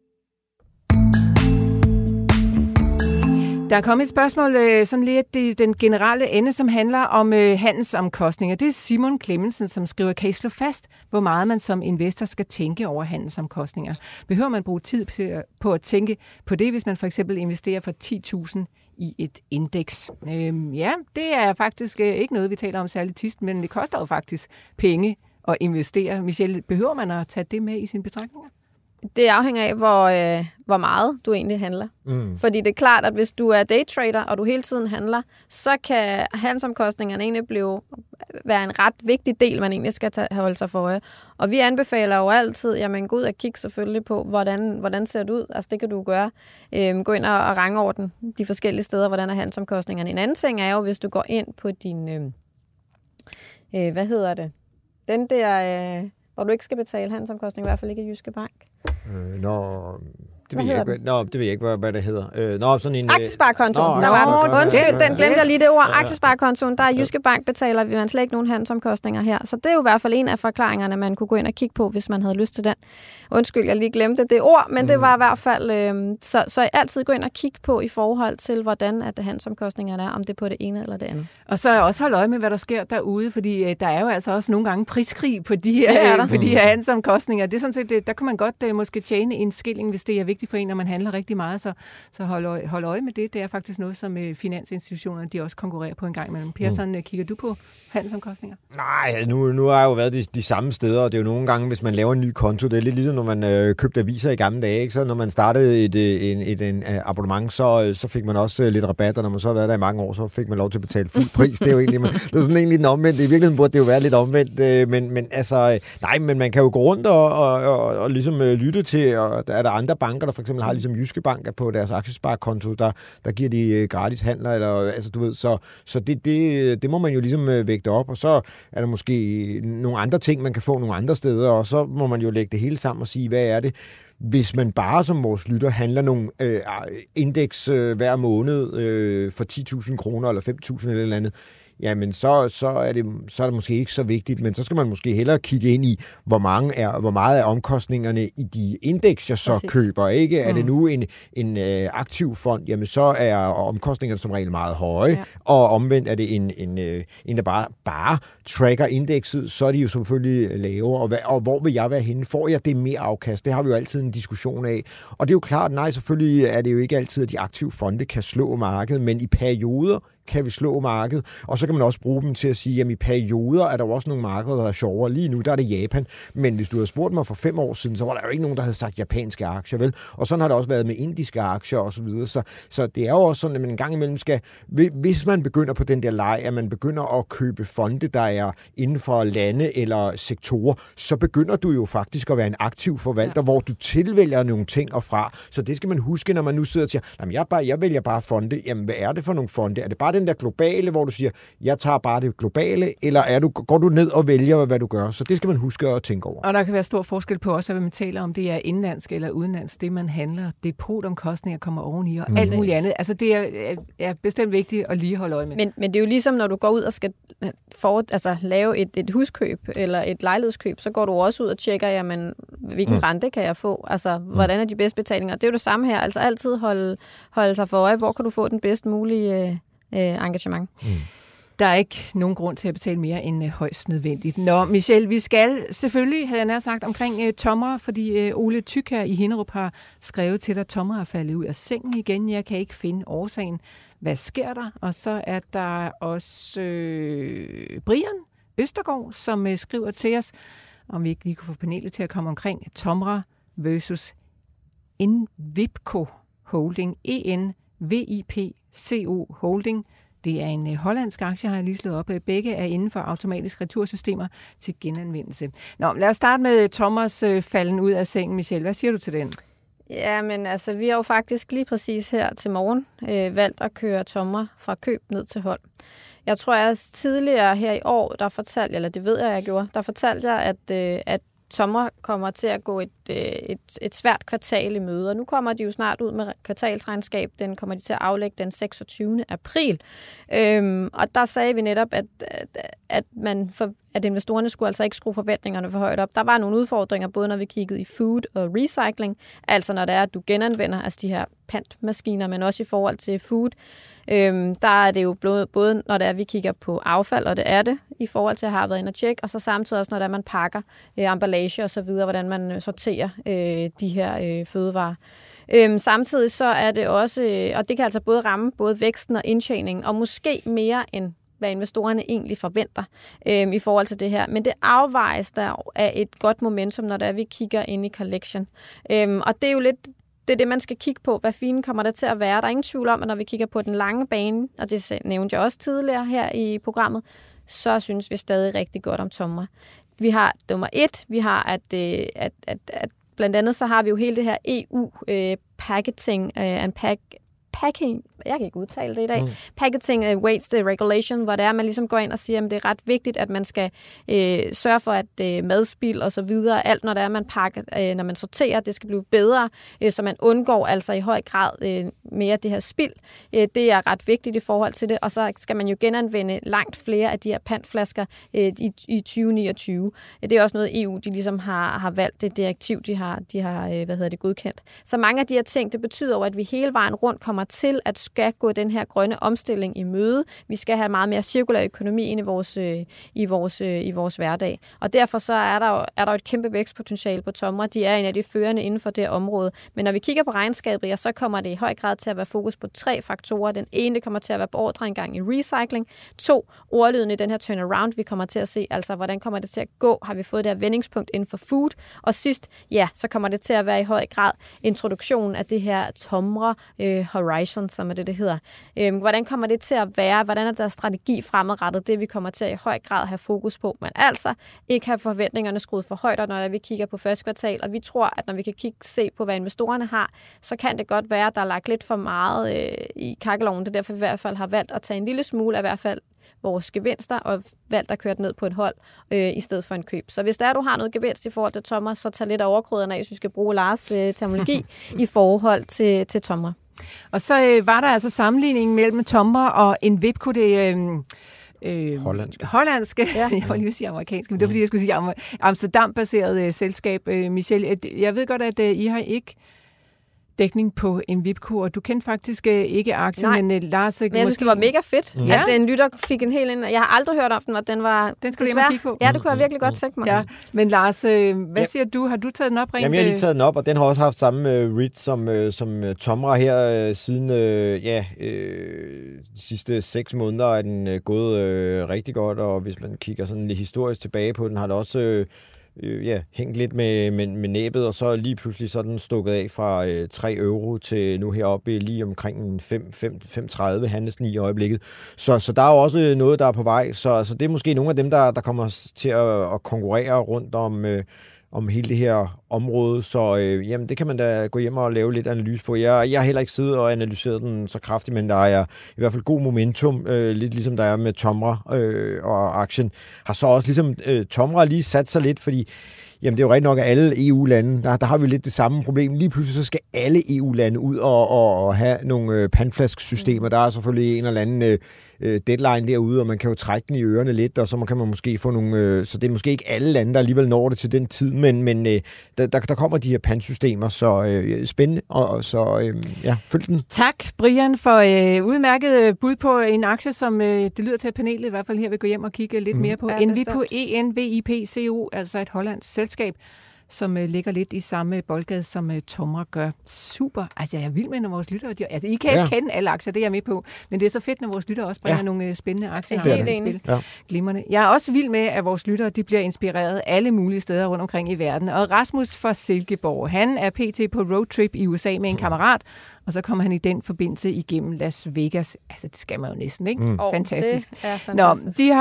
Der er kommet et spørgsmål, sådan lidt i den generelle ende, som handler om handelsomkostninger. Det er Simon Clemmensen, som skriver, kan I slå fast, hvor meget man som investor skal tænke over handelsomkostninger? Behøver man bruge tid på at tænke på det, hvis man for eksempel investerer for 10.000 i et indeks? Ja, det er faktisk ikke noget, vi taler om særligt tit, men det koster jo faktisk penge at investere. Michelle, behøver man at tage det med i sine betragtninger? Det afhænger af, hvor meget du egentlig handler. Fordi det er klart, at hvis du er daytrader, og du hele tiden handler, så kan handelsomkostningerne egentlig være en ret vigtig del, man egentlig skal holde sig for øje. Og vi anbefaler jo altid, jamen gå ud og kigge selvfølgelig på, hvordan ser det ud. Altså det kan du gøre. Gå ind og rangordne de forskellige steder, hvordan er handelsomkostningerne. En anden ting er jo, hvis du går ind på din, den der, hvor du ikke skal betale handelsomkostning, i hvert fald ikke i Jyske Bank. Det ved jeg ikke, hvad det hedder. Sådan en aktiesparekontoen. Undskyld, den glemte jeg lige det ord. Aktiesparekontoen, der er Jyske Bank betaler vi slet ikke nogen handelsomkostninger her. Så det er jo i hvert fald en af forklaringerne, man kunne gå ind og kigge på, hvis man havde lyst til den. Undskyld, jeg lige glemte det ord, men det var i hvert fald... Så altid gå ind og kigge på i forhold til, hvordan at handelsomkostningerne er, om det er på det ene eller det andet. Og så også holde øje med, hvad der sker derude, fordi der er jo altså også nogle gange priskrig på de her handelsomkostninger. Det er sådan set, der kan man godt måske tjene en skilling, hvis det er vigtigt for en, når man handler rigtig meget, så hold øje med det. Det er faktisk noget, som finansinstitutionerne de også konkurrerer på en gang imellem. Per, sådan kigger du på handelsomkostninger? Nej, nu har jeg jo været de samme steder, og det er jo nogle gange, hvis man laver en ny konto, det er lidt ligesom, når man købte aviser i gamle dage, ikke? Så når man startede et abonnement, så fik man også lidt rabat, og når man så har været der i mange år, så fik man lov til at betale fuld pris. Det er jo egentlig, det er sådan egentlig den omvendt. I virkeligheden burde det jo være lidt omvendt, men altså, nej, men man kan jo gå rundt og ligesom lytte til, og der er der andre banker, der for eksempel har ligesom Jyske Bank på deres aktiesparekonto, der giver de gratis handler, eller altså du ved, så det må man jo ligesom vægte op, og så er der måske nogle andre ting, man kan få nogle andre steder, og så må man jo lægge det hele sammen og sige, hvad er det? Hvis man bare som vores lytter handler nogle indeks hver måned for 10.000 kroner eller 5.000 eller andet, jamen så er det måske ikke så vigtigt, men så skal man måske hellere kigge ind i, hvor meget er omkostningerne i de indeks, jeg så køber, ikke? Er det nu en aktiv fond, jamen så er omkostningerne som regel meget høje, og omvendt er det en der bare tracker indekset, så er de jo selvfølgelig lavere, og hvor vil jeg være henne? Får jeg det mere afkast? Det har vi jo altid en diskussion af, og det er jo klart, nej, selvfølgelig er det jo ikke altid, at de aktive fonde kan slå markedet, men i perioder kan vi slå markedet, og så kan man også bruge dem til at sige, jamen i perioder er der jo også nogle markeder, der er sjovere. Lige nu, der er det Japan, men hvis du havde spurgt mig for 5 år siden, så var der jo ikke nogen, der havde sagt japanske aktier, vel? Og sådan har det også været med indiske aktier og så videre. Så det er jo også sådan, at man en gang imellem skal, hvis man begynder på den der leg, at man begynder at købe fonde, der er inden for lande eller sektorer, så begynder du jo faktisk at være en aktiv forvalter, hvor du tilvælger nogle ting og fra. Så det skal man huske, når man nu sidder og siger, jamen jeg vælger bare fonde. Jamen hvad er det for nogle fonde? Er det bare den der globale, hvor du siger, jeg tager bare det globale, eller går du ned og vælger, hvad du gør? Så det skal man huske at tænke over. Og der kan være stor forskel på også, hvad man taler om, det er indlandsk eller udenlandsk, det man handler, depotomkostninger kommer oveni, og alt muligt andet. Altså det er bestemt vigtigt at lige holde øje med. Men det er jo ligesom, når du går ud og skal lave et huskøb eller et lejlighedskøb, så går du også ud og tjekker, jamen, hvilken rente kan jeg få? Altså, hvordan er de bedste betalinger? Det er jo det samme her. Altså altid holde sig for øje, hvor kan du få den bedst mulige engagement. Der er ikke nogen grund til at betale mere end højst nødvendigt. Nå, Michelle, vi skal selvfølgelig, havde jeg nær sagt, omkring Tomra, fordi Ole Tyk her i Hinderup har skrevet til dig, at Tomra er faldet ud af sengen igen. Jeg kan ikke finde årsagen. Hvad sker der? Og så er der også Brian Østergaard, som skriver til os, om vi ikke lige kunne få panelet til at komme omkring Tomra versus Envipco Holding. ENVIPCO Holding. Det er en hollandsk aktie, har jeg lige slået op. Begge er inden for automatiske retursystemer til genanvendelse. Nå, lad os starte med Tomras falden ud af sengen. Michelle, hvad siger du til den? Ja, men altså, vi har jo faktisk lige præcis her til morgen valgt at køre Tomra fra køb ned til hold. Jeg tror, jeg tidligere her i år, der fortalte, eller det ved jeg gjorde, der fortalte jeg, at Tomra kommer til at gå et svært kvartal i møde, og nu kommer de jo snart ud med kvartalsregnskab. Den kommer de til at aflægge den 26. april. Og der sagde vi netop, at investorerne skulle altså ikke skrue forventningerne for højt op. Der var nogle udfordringer, både når vi kiggede i food og recycling, altså når det er, at du genanvender altså de her pantmaskiner, men også i forhold til food. Der er det jo både, når det er, at vi kigger på affald, og det er det, i forhold til at have været inde og tjekke, og så samtidig også, når det er, man pakker emballage og så videre, hvordan man sorterer de her fødevarer. Samtidig så er det også, og det kan altså både ramme både væksten og indtjeningen, og måske mere end hvad investorerne egentlig forventer i forhold til det her. Men det afvejes der af et godt momentum, når det er, vi kigger ind i collection. Og det er jo lidt det, man skal kigge på. Hvad fine kommer der til at være? Der er ingen tvivl om, at når vi kigger på den lange bane, og det nævnte jeg også tidligere her i programmet, så synes vi stadig rigtig godt om Tomra. Vi har nummer 1, vi har, at blandt andet så har vi jo hele det her EU packaging and packing, jeg kan ikke udtale det i dag, packaging waste regulation, hvor det er, man ligesom går ind og siger, at det er ret vigtigt, at man skal sørge for, at madspild og så videre, alt når det er, man pakker, når man sorterer, det skal blive bedre, så man undgår altså i høj grad mere det her spild. Det er ret vigtigt i forhold til det, og så skal man jo genanvende langt flere af de her pantflasker i 2029. Det er også noget EU, de ligesom har valgt, det direktiv, de har godkendt. Så mange af de her ting, det betyder jo, at vi hele vejen rundt kommer til at skal gå den her grønne omstilling i møde. Vi skal have meget mere cirkulær økonomi ind i vores hverdag. Og derfor så er der jo et kæmpe vækstpotentiale på Tomra. De er en af de førende inden for det område. Men når vi kigger på regnskabet, ja, så kommer det i høj grad til at være fokus på 3 faktorer. Den ene, det kommer til at være på ordreindgang i recycling. 2, ordlyden i den her turnaround, vi kommer til at se, altså hvordan kommer det til at gå? Har vi fået det her vendingspunkt inden for food? Og sidst, ja, så kommer det til at være i høj grad introduktionen af det her Tomra Horizon, som er det hedder. Hvordan kommer det til at være? Hvordan er der strategi fremadrettet? Det vi kommer til at i høj grad have fokus på, men altså ikke have forventningerne skruet for højt, når vi kigger på første kvartal, og vi tror, at når vi kan se på, hvad investorerne har, så kan det godt være, at der er lagt lidt for meget i kakkeloven. Det er derfor, vi i hvert fald har valgt at tage en lille smule af i hvert fald vores gevinster, og valgt at køre ned på et hold i stedet for en køb. Så hvis der er, du har noget gevinst i forhold til Tomra, så tag lidt af overkryderne af, hvis vi skal bruge Lars terminologi i forhold til Tomra. Og så var der altså sammenligningen mellem Tomra og Envipco, det hollandske. Ja. Jeg var lige ved at sige amerikanske, men det var fordi, jeg skulle sige Amsterdam-baseret selskab. Michelle, jeg ved godt, at I har ikke dækning på Envipco, og du kendte faktisk ikke aktien, men Lars... Men jeg synes, det var mega fedt, at en lytter fik en helt ind. Jeg har aldrig hørt om den, og den var... Den skulle jeg kigge på. Ja, det kunne jeg virkelig godt tænke mig. Ja. Men Lars, hvad siger du? Har du taget den op rent? Jamen, jeg har lige taget den op, og den har også haft samme read som Tomra her siden de sidste 6 måneder er den gået rigtig godt, og hvis man kigger sådan lidt historisk tilbage på den, har det også... hængt lidt med næbet, og så lige pludselig sådan stukket af fra 3 euro til nu heroppe lige omkring 5,30 handelsni i øjeblikket. Så der er jo også noget, der er på vej. Så det er måske nogle af dem, der kommer til at konkurrere rundt om hele det her område, så jamen, det kan man da gå hjem og lave lidt analyse på. Jeg har heller ikke siddet og analyseret den så kraftigt, men der er i hvert fald god momentum, lidt ligesom der er med Tomra og aktien. Har så også ligesom Tomra lige sat sig lidt, fordi Jamen, det er jo rigtig nok, at alle EU-lande, der har vi lidt det samme problem. Lige pludselig så skal alle EU-lande ud og have nogle pandflasksystemer. Der er selvfølgelig en eller anden deadline derude, og man kan jo trække den i ørerne lidt, og så kan man måske få nogle... så det er måske ikke alle lande, der alligevel når det til den tid, men der kommer de her pandsystemer, så spændende, og så følg den. Tak, Brian, for udmærket bud på en aktie, som det lyder til, at panelet i hvert fald her vil gå hjem og kigge lidt mere på. Envipo, ENVIPCO, altså et hollandsk selskab, som ligger lidt i samme boldgade, som Tomra gør. Super. Altså, jeg er vild med, når vores lyttere... Altså, I kan ikke kende alle aktier, det er jeg med på. Men det er så fedt, når vores lyttere også bringer nogle spændende aktier. Det er helt enig. Glimrende. Jeg er også vild med, at vores lyttere de bliver inspireret alle mulige steder rundt omkring i verden. Og Rasmus fra Silkeborg, han er pt. på roadtrip i USA med en kammerat, og så kommer han i den forbindelse igennem Las Vegas. Altså, det skal man jo næsten, ikke? Fantastisk. Det er fantastisk. Nå,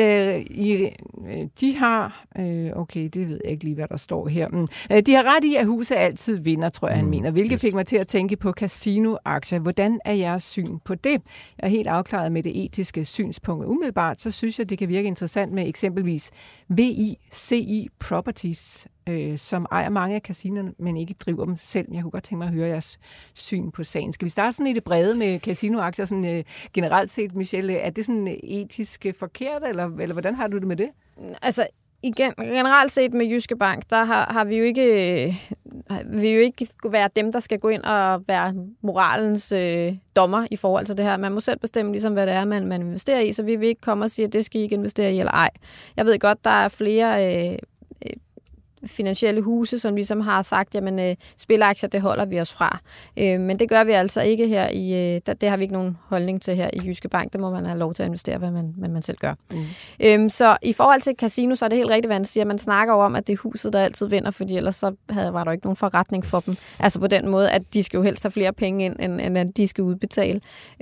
de har... Okay, det ved jeg ikke lige, hvad der står her. De har ret i, at huset altid vinder, tror jeg, han mener. Hvilket fik mig til at tænke på casinoaktier. Hvordan er jeres syn på det? Jeg er helt afklaret med det etiske synspunkt. Umiddelbart, så synes jeg, det kan virke interessant med eksempelvis VICI Properties, som ejer mange af casinoerne, men ikke driver dem selv. Jeg kunne godt tænke mig at høre jeres syn på sagen. Skal vi starte sådan i det brede med casinoaktier sådan, generelt set, Michelle? Er det sådan etisk forkert, eller hvordan har du det med det? Altså, generelt set med Jyske Bank, der har vi jo ikke... vil jo ikke være dem, der skal gå ind og være moralens dommer i forhold til det her. Man må selv bestemme, ligesom, hvad det er, man investerer i, så vi vil ikke komme og sige, at det skal I ikke investere i eller ej. Jeg ved godt, der er flere finansielle huse, som ligesom har sagt, jamen spilaktier, det holder vi os fra. Men det gør vi altså ikke her i... Det har vi ikke nogen holdning til her i Jyske Bank. Det må man have lov til at investere, hvad man selv gør. Så i forhold til casino, så er det helt rigtigt, hvad han siger. Man snakker jo om, at det er huset, der altid vinder, fordi ellers så var der ikke nogen forretning for dem. Altså på den måde, at de skal jo helst have flere penge ind, end at de skal udbetale.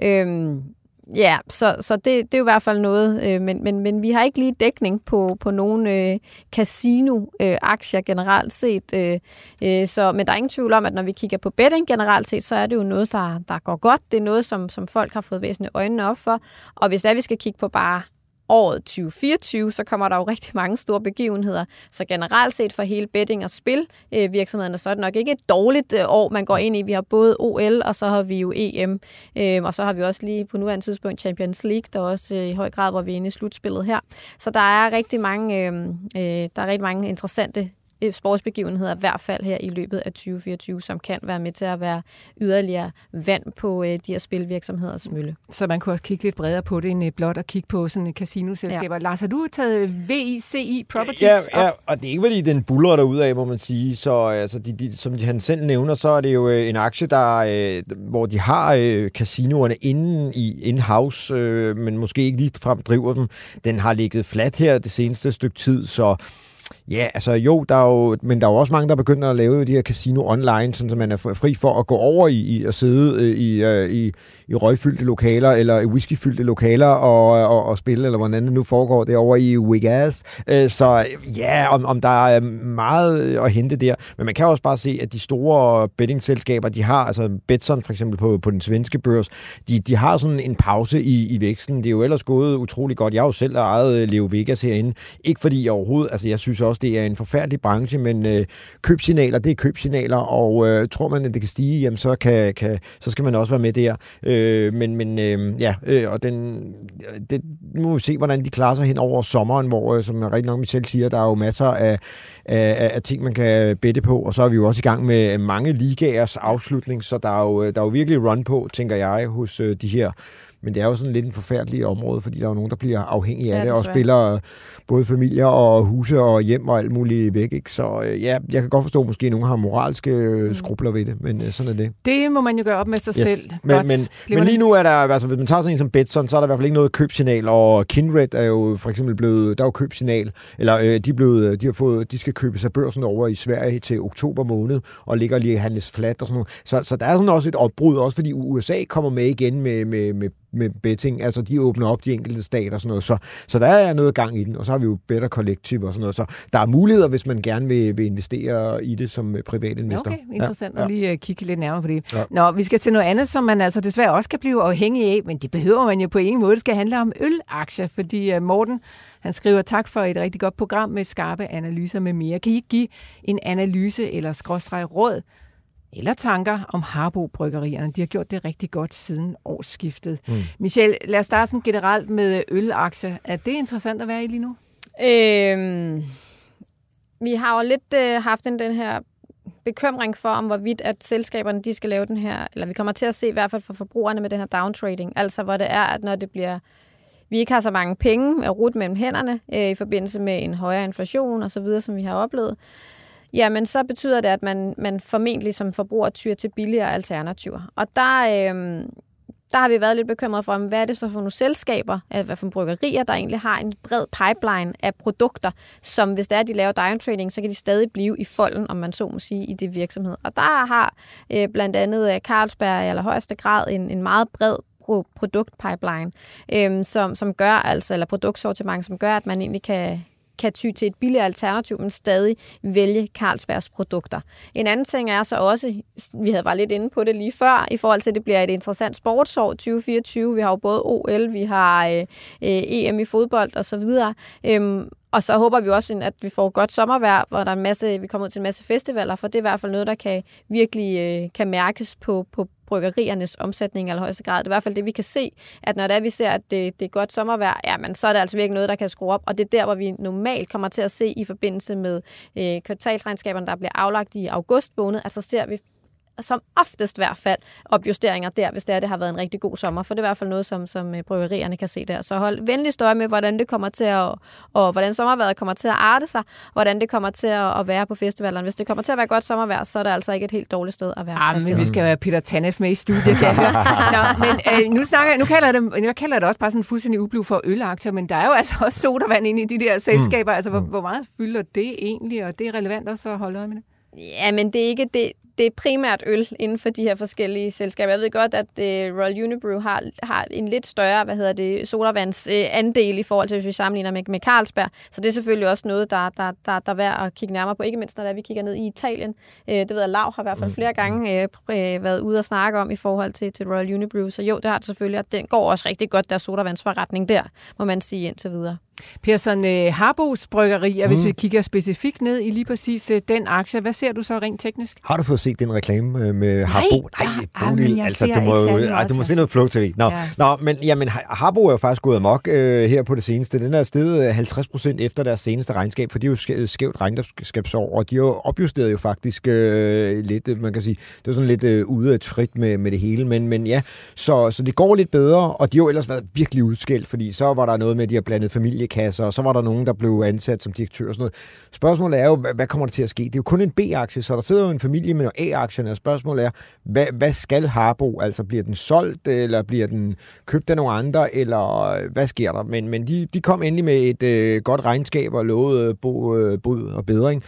Ja, så det er jo i hvert fald noget, men vi har ikke lige dækning på nogle casino-aktier generelt set. Men der er ingen tvivl om, at når vi kigger på betting generelt set, så er det jo noget, der går godt. Det er noget, som folk har fået væsentligt øjnene op for. Og hvis vi skal kigge på bare året 2024, så kommer der jo rigtig mange store begivenheder. Så generelt set for hele betting- og spilvirksomhederne, så er det nok ikke et dårligt år, man går ind i. Vi har både OL, og så har vi jo EM, og så har vi også lige på nuværende tidspunkt Champions League, der også i høj grad, hvor vi er inde i slutspillet her. Så der er rigtig mange interessante sportsbegivenheder, i hvert fald her i løbet af 2024, som kan være med til at være yderligere vand på de her spilvirksomheders mølle. Så man kunne også kigge lidt bredere på det, end blot at kigge på sådan et casinoselskaber. Ja. Lars, har du taget VICI Properties op? Ja, og det er ikke fordi, den buller derudad, må man sige. Så altså, som han selv nævner, så er det jo en aktie, hvor de har casinoerne in-house, men måske ikke lige frem driver dem. Den har ligget flat her det seneste stykke tid, så ja, altså jo, men der er jo også mange, der begynder at lave de her casino online, sådan så man er fri for at gå over i at sidde i røgfyldte lokaler, eller i whiskyfyldte lokaler og spille, eller hvordan det nu foregår derovre i Vegas. Så ja, om der er meget at hente der. Men man kan også bare se, at de store bettingselskaber, de har, altså Betsson for eksempel på den svenske børs, de har sådan en pause i væksten. Det er jo ellers gået utrolig godt. Jeg har jo selv ejet Leo Vegas herinde. Ikke fordi jeg overhovedet, altså jeg synes også, det er en forfærdelig branche, men købsignaler, det er købsignaler, og tror man, at det kan stige, jamen så skal man også være med der. Og det må vi se, hvordan de klarer sig hen over sommeren, hvor, som rigtig nok Michelle siger, der er jo masser af ting, man kan bette på, og så er vi jo også i gang med mange ligaers afslutning, så der er jo virkelig run på, tænker jeg, hos de her. Men det er jo sådan lidt en forfærdelig område, fordi der er jo nogen, der bliver afhængige af det, og spiller både familier og huse og hjem og alt muligt væk. Ikke? Så jeg kan godt forstå, at måske nogen har moralske skrubler ved det, men sådan er det. Det må man jo gøre op med sig selv. Men lige nu er der, altså hvis man tager sådan en som Betsson, så er der i hvert fald ikke noget købsignal, og Kindred er jo for eksempel blevet, der er jo købsignal, eller de skal købe sig børsen over i Sverige til oktober måned, og ligger lige handles flat og sådan noget. Så der er sådan også et opbrud, også fordi USA kommer med igen med med betting. Altså, de åbner op de enkelte stater og sådan noget. Så der er noget gang i den, og så har vi jo Better Collective og sådan noget. Så der er muligheder, hvis man gerne vil investere i det som privat investor. Okay, interessant at lige kigge lidt nærmere på det. Ja. Nå, vi skal til noget andet, som man altså desværre også kan blive afhængig af, men det behøver man jo på ingen måde. Det skal handle om ølaktier, fordi Morten, han skriver, tak for et rigtig godt program med skarpe analyser med mere. Kan I ikke give en analyse eller råd eller tanker om Harbo-bryggerierne? De har gjort det rigtig godt siden årsskiftet. Michelle, lad os starte sådan generelt med ølaktier. Er det interessant at være i lige nu? Vi har jo lidt haft den her bekymring for, om hvorvidt at selskaberne de skal lave den her, eller vi kommer til at se i hvert fald for forbrugerne med den her downtrading, altså hvor det er, at når det bliver, vi ikke har så mange penge at rute mellem hænderne i forbindelse med en højere inflation og så videre, som vi har oplevet, jamen så betyder det, at man formentlig som forbruger tyr til billigere alternativer. Og der har vi været lidt bekymret for, hvad er det så for nogle selskaber, hvad for bryggerier, der egentlig har en bred pipeline af produkter, som hvis det er, de laver downtrading, så kan de stadig blive i folden, om man så må sige, i det virksomhed. Og der har blandt andet Carlsberg i allerhøjeste grad en meget bred produktpipeline, som gør, altså, eller produktsortiment, som gør, at man egentlig kan ty til et billigere alternativ, men stadig vælge Carlsbergs produkter. En anden ting er så også, vi havde været lidt inde på det lige før, i forhold til, at det bliver et interessant sportsår 2024. Vi har jo både OL, vi har EM i fodbold og så videre. Og så håber vi også, at vi får godt sommervejr, hvor der er vi kommer ud til en masse festivaler, for det er i hvert fald noget, der kan virkelig kan mærkes på bryggeriernes omsætning i allerhøjeste grad. Det er i hvert fald det, vi kan se, at når vi ser, at det er godt sommervejr, jamen, så er det altså virkelig noget, der kan skrue op. Og det er der, hvor vi normalt kommer til at se i forbindelse med kvartalsregnskaberne, der bliver aflagt i august måned. Altså ser vi som oftest i hvert fald opjusteringer der, hvis det har været en rigtig god sommer. For det er i hvert fald noget, som bryggerierne kan se der. Så hold venligst øje med, hvordan det kommer til og hvordan sommervejret kommer til at arte sig, hvordan det kommer til at være på festivalerne. Hvis det kommer til at være godt sommervejr, så er det altså ikke et helt dårligt sted at være. Men vi skal have Peter Tanef med i studiet. Nu kalder jeg det også bare sådan fuldstændig ublu for ølaktier, men der er jo altså også sodavand inde i de der selskaber. Altså, hvor meget fylder det egentlig, og det er relevant også at holde øje med det? Ja, men det er ikke det. Det er primært øl inden for de her forskellige selskaber. Jeg ved godt, at Royal Unibrew har en lidt større, sodavandsandel i forhold til, hvis vi sammenligner med Carlsberg. Så det er selvfølgelig også noget, der er værd at kigge nærmere på. Ikke mindst, når vi kigger ned i Italien. Det ved jeg, Lav har i hvert fald flere gange været ude og snakke om i forhold til Royal Unibrew. Så jo, det har det selvfølgelig, og den går også rigtig godt, der sodavandsforretning der, må man sige indtil videre. Persson, Harbos bryggerier, hvis vi kigger specifikt ned i lige præcis den aktie, hvad ser du så rent teknisk? Har du fået set den reklame med Harbo? Nej, Bodil, altså du må se noget Flow TV. Men jamen, Harbo er jo faktisk gået amok her på det seneste. Den er steget 50% efter deres seneste regnskab, for de er jo skævt regnskabsår, og de har jo opjusteret jo faktisk lidt, man kan sige, det er sådan lidt ude af trit med det hele, men ja, så det går lidt bedre, og de har jo ellers været virkelig udskældt, fordi så var der noget med, at de har blandet familiekasser, og så var der nogen, der blev ansat som direktør og sådan noget. Spørgsmålet er jo, hvad kommer der til at ske? Det er jo kun en B-aktie, så der sidder jo en familie med A-aktierne, og spørgsmålet er, hvad skal Harbo? Altså bliver den solgt, eller bliver den købt af nogle andre, eller hvad sker der? Men de kom endelig med et godt regnskab og lovede bod og bedring,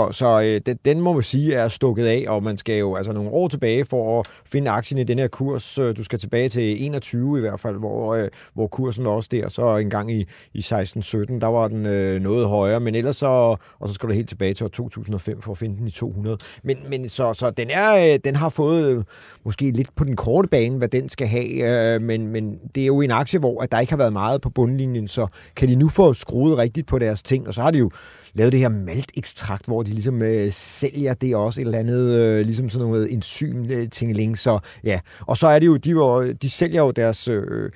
så den må man sige er stukket af, og man skal jo altså nogle år tilbage for at finde aktien i den her kurs. Du skal tilbage til 21 i hvert fald, hvor kursen var også der, så en gang i 16-17, der var den noget højere, men ellers og så skal du helt tilbage til år 2005 for at finde den i 200. Men så den har fået måske lidt på den korte bane, hvad den skal have, men det er jo en aktie, hvor at der ikke har været meget på bundlinjen, så kan de nu få skruet rigtigt på deres ting, og så har de jo lavet det her maltekstrakt, hvor de ligesom sælger det også et eller andet, ligesom sådan noget enzym-tingeling, så ja. Og så er det jo, de sælger jo deres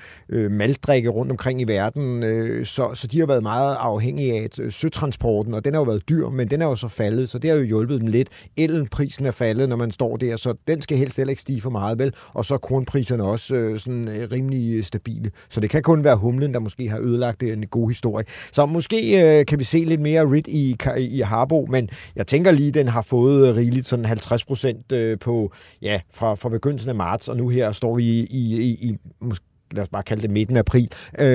maltdrikke rundt omkring i verden, så de har været meget afhængige af søtransporten, og den har jo været dyr, men den er jo så faldet, så det har jo hjulpet dem lidt. Elprisen er faldet, når man står der, så den skal helst heller ikke stige for meget, vel? Og så er kornpriserne også sådan rimelig stabile. Så det kan kun være humlen, der måske har ødelagt en god historie. Så måske kan vi se lidt mere RIT i Harbo, men jeg tænker lige, den har fået rigeligt sådan 50% på, ja, fra begyndelsen af marts, og nu her står vi i lad os bare kalde det midten af april.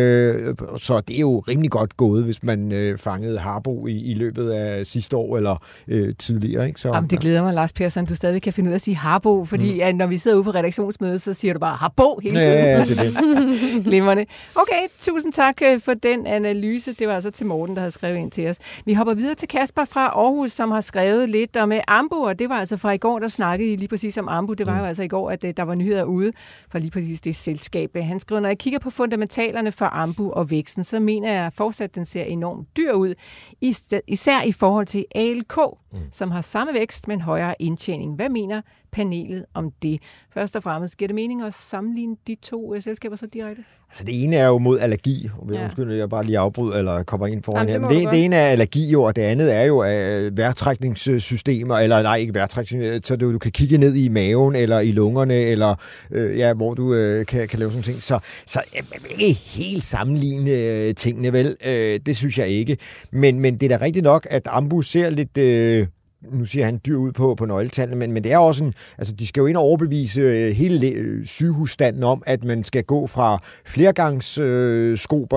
Så det er jo rimelig godt gået, hvis man fangede Harbo i løbet af sidste år eller tidligere. Ikke? Så, jamen, det glæder mig, Lars Persson, du stadig kan finde ud af at sige Harbo, fordi når vi sidder ude på redaktionsmødet, så siger du bare Harbo hele tiden. Ja, det er det. Glimrende. Okay, tusind tak for den analyse. Det var altså til Morten, der havde skrevet ind til os. Vi hopper videre til Kasper fra Aarhus, som har skrevet lidt om Ambu, og det var altså fra i går, der snakkede I lige præcis om Ambu. Det var jo altså i går, at der var nyheder ude fra lige præcis det selskab. Han skriver, når jeg kigger på fundamentalerne for Ambu og væksten, så mener jeg fortsat, at den ser enormt dyr ud, især i forhold til ALK, som har samme vækst, men højere indtjening. Hvad mener panelet om det? Først og fremmest, giver det mening at sammenligne de to selskaber så direkte? Altså det ene er jo mod allergi. Undskyld, jeg bare lige afbryder eller kommer ind foran her. Det ene er allergi jo, og det andet er jo vejrtrækningssystemer, eller nej, ikke vejrtrækning, så du kan kigge ned i maven, eller i lungerne, eller hvor du kan lave sådan ting. Så ikke helt sammenligne tingene, vel? Det synes jeg ikke. Men det er da rigtigt nok, at Ambu ser lidt... nu siger han dyr ud på nøgletallene, men det er også altså de skal jo ind og overbevise hele sygehusstanden om, at man skal gå fra flergangsskoper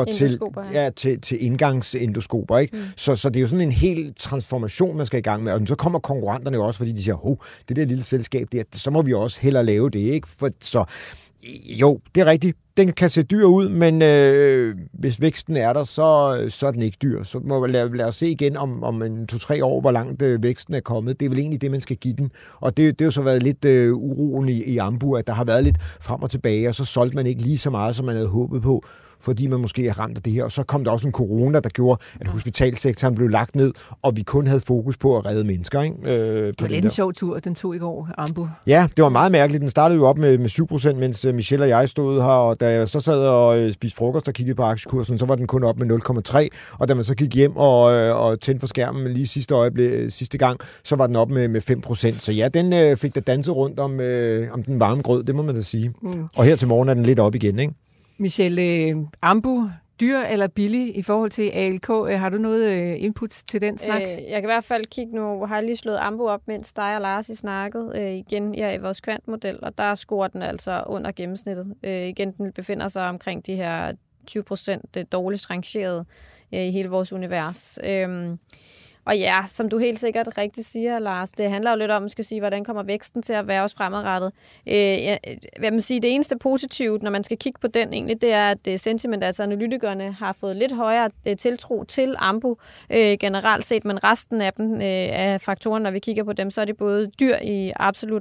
til indgangsendoskoper, ikke? Så det er jo sådan en hel transformation, man skal i gang med, og så kommer konkurrenterne jo også, fordi de siger, det der lille selskab der, så må vi også hellere lave det, ikke? Så jo, det er rigtigt. Den kan se dyr ud, men hvis væksten er der, så er den ikke dyr. Så må vi lad os se igen om 2-3 år, hvor langt væksten er kommet. Det er vel egentlig det, man skal give den. Og det har jo så været lidt uroen i Ambu, at der har været lidt frem og tilbage, og så solgte man ikke lige så meget, som man havde håbet på, fordi man måske er ramt af det her. Og så kom der også en corona, der gjorde, at hospitalsektoren blev lagt ned, og vi kun havde fokus på at redde mennesker. Ikke? Det var lidt en sjov tur, den tog i går, Ambu. Ja, det var meget mærkeligt. Den startede jo op med 7%, mens Michelle og jeg stod her, og da jeg så sad og spiste frokost og kiggede på aktiekursen, så var den kun op med 0,3, og da man så gik hjem og tændte for skærmen lige sidste gang, så var den op med 5%. Så ja, den fik da danset rundt om den varme grød, det må man da sige. Og her til morgen er den lidt op igen, ikke? Michelle, Ambu, dyr eller billig i forhold til ALK? Har du noget input til den snak? Jeg kan i hvert fald kigge nu, har jeg lige slået Ambu op, mens dig og Lars i snakket igen i vores kvantmodel, og der scorer den altså under gennemsnittet. Igen, den befinder sig omkring de her 20% dårligst rangeret i hele vores univers. Og ja, som du helt sikkert rigtigt siger, Lars, det handler jo lidt om, hvordan kommer væksten til at være også fremadrettet. Hvad man siger, det eneste positivt, når man skal kigge på den egentlig, det er, at sentiment, altså analytikerne, har fået lidt højere tiltro til Ambu generelt set, men resten af dem, af faktorer, når vi kigger på dem, så er det både dyr i absolut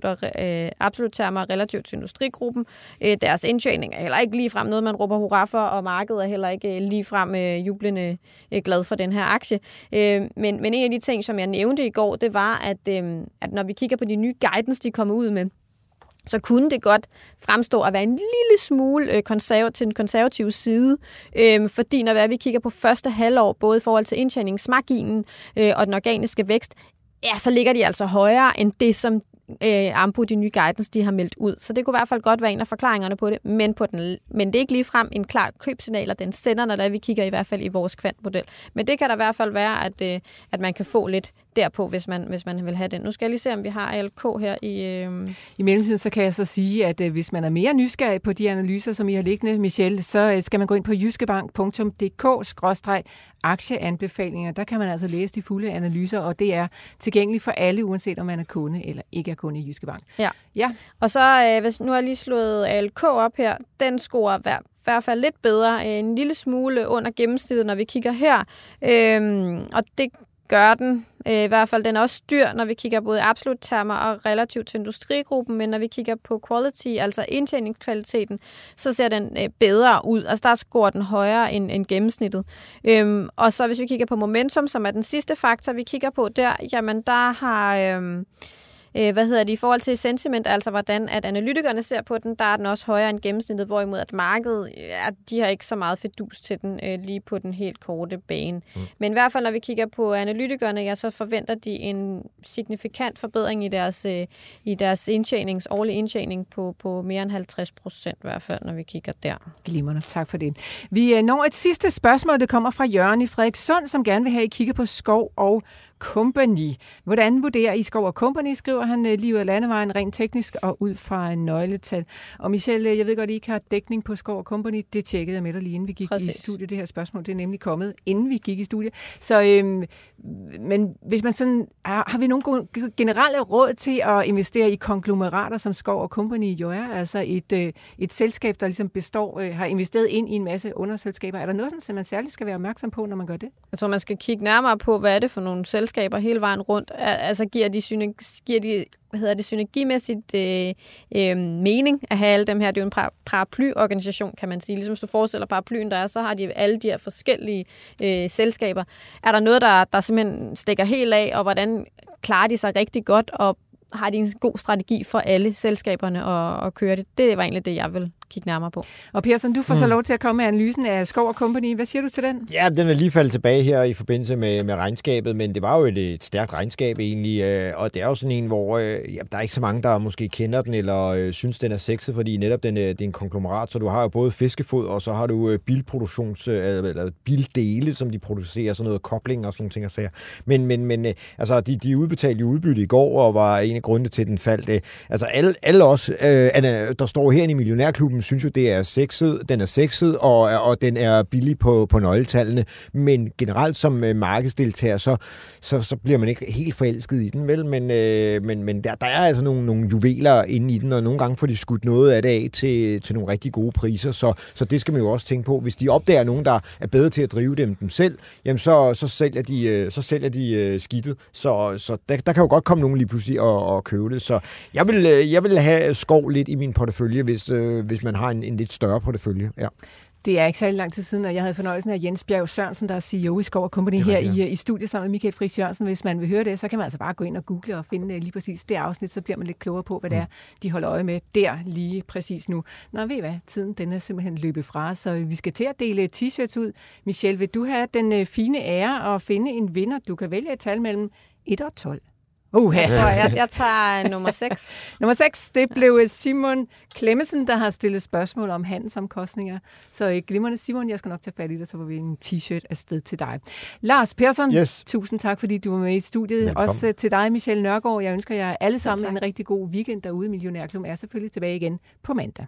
termer relativt til industrigruppen. Deres indtjening er heller ikke ligefrem noget, man råber hurra for, og markedet er heller ikke ligefrem jublende glad for den her aktie. Men en af de ting, som jeg nævnte i går, det var, at når vi kigger på de nye guidance, de kommer ud med, så kunne det godt fremstå at være en lille smule til den konservative side, fordi når vi kigger på første halvår, både i forhold til indtjeningsmarginen og den organiske vækst, ja, så ligger de altså højere end det, som Ambu, de nye guidance, de har meldt ud. Så det kunne i hvert fald godt være en af forklaringerne på det, men det er ikke ligefrem en klar købsignal, og den sender, når vi kigger i hvert fald i vores kvantmodel. Men det kan der i hvert fald være, at man kan få lidt derpå, hvis man vil have den. Nu skal jeg lige se, om vi har ALK her i... I mellemtiden så kan jeg så sige, at hvis man er mere nysgerrig på de analyser, som I har liggende, Michelle, så skal man gå ind på jyskebank.dk/aktieanbefalinger. Der kan man altså læse de fulde analyser, og det er tilgængeligt for alle, uanset om man er kunde eller ikke er kunde i Jyske Bank. Ja. Og så, hvis nu har jeg lige slået ALK op her, den scorer i hvert fald lidt bedre, en lille smule under gennemsnittet, når vi kigger her. Og det gør den. I hvert fald den er også dyr, når vi kigger både absolut termer og relativt til industrigruppen, men når vi kigger på quality, altså indtjeningskvaliteten, så ser den bedre ud. Altså der scorer den højere end gennemsnittet. Og så hvis vi kigger på momentum, som er den sidste faktor, vi kigger på der, jamen der har... i forhold til sentiment, altså hvordan at analytikerne ser på den, der er den også højere end gennemsnittet, hvorimod at markedet, de har ikke så meget fidus til den lige på den helt korte bane. Men i hvert fald, når vi kigger på analytikerne, så forventer de en signifikant forbedring i deres årlige indtjening på mere end 50% i hvert fald, når vi kigger der. Glimrende, tak for det. Vi når et sidste spørgsmål, det kommer fra Jørgen i Frederikssund, som gerne vil have, at I kigger på skov og Company. Hvordan vurderer I Skov Company, skriver han lige ud af landevejen, rent teknisk og ud fra en nøgletal. Og Michelle, jeg ved godt, I ikke har dækning på Skov Company. Det tjekkede jeg med dig lige inden vi gik i studiet. Det her spørgsmål, det er nemlig kommet, inden vi gik i studiet. Så, men hvis man sådan, har vi nogle generelle råd til at investere i konglomerater, som Skov Company jo er? Altså et selskab, der ligesom har investeret ind i en masse underselskaber. Er der noget, som man særligt skal være opmærksom på, når man gør det? Jeg tror, man skal kigge nærmere på, hvad er det for nogle selskaber hele vejen rundt. Altså giver de synergimæssigt mening at have alle dem her? Det er jo en paraplyorganisation, kan man sige. Ligesom hvis du forestiller paraplyen, der er, så har de alle de her forskellige selskaber. Er der noget, der simpelthen stikker helt af, og hvordan klarer de sig rigtig godt, og har de en god strategi for alle selskaberne at køre det? Det var egentlig det, jeg vil kigge nærmere på. Og Persson, du får så lov til at komme med analysen af Skov Company. Hvad siger du til den? Ja, den er lige faldet tilbage her i forbindelse med regnskabet, men det var jo et stærkt regnskab egentlig, og det er jo sådan en, hvor der er ikke så mange, der måske kender den, eller synes, den er sexet, fordi netop det er en konglomerat, så du har jo både fiskefod, og så har du eller bildele, som de producerer, sådan noget kobling og sådan nogle ting at sige. Men altså, de udbetalte jo udbytte i går, og var en af grundene til, den faldt. Altså alle os, der står her i Millionærklubben, synes jo, det er sexet, og den er billig på nøgletallene, men generelt som markedsdeltager, så bliver man ikke helt forelsket i den, vel? Men der er altså nogle juveler inde i den, og nogle gange får de skudt noget af det af til nogle rigtig gode priser, så det skal man jo også tænke på. Hvis de opdager nogen, der er bedre til at drive dem selv, jamen så sælger de skidtet. Så der kan jo godt komme nogen lige pludselig og købe det. Så jeg vil have Skov lidt i min portefølje, hvis man har en lidt større portefølje. Ja. Det er ikke særlig lang tid siden, og jeg havde fornøjelsen af Jens Bjerg Sørensen, der er CEO i Skov Company her i studiet sammen med Michael Friis Jørgensen. Hvis man vil høre det, så kan man altså bare gå ind og google og finde lige præcis det afsnit, så bliver man lidt klogere på, hvad det er, de holder øje med der lige præcis nu. Nå, ved I hvad? Tiden den er simpelthen løbet fra, så vi skal til at dele t-shirts ud. Michelle, vil du have den fine ære at finde en vinder? Du kan vælge et tal mellem 1 og 12. Så jeg tager nummer 6. Nummer 6, det blev Simon Clemmensen, der har stillet spørgsmål om handelsomkostninger. Så glimrende Simon, jeg skal nok tage fat i det, så får vi en t-shirt afsted til dig. Lars Persson, tusind tak, fordi du var med i studiet. Velkommen. Også til dig, Michelle Nørgaard. Jeg ønsker jer alle sammen en rigtig god weekend derude. Millionærklubben er selvfølgelig tilbage igen på mandag.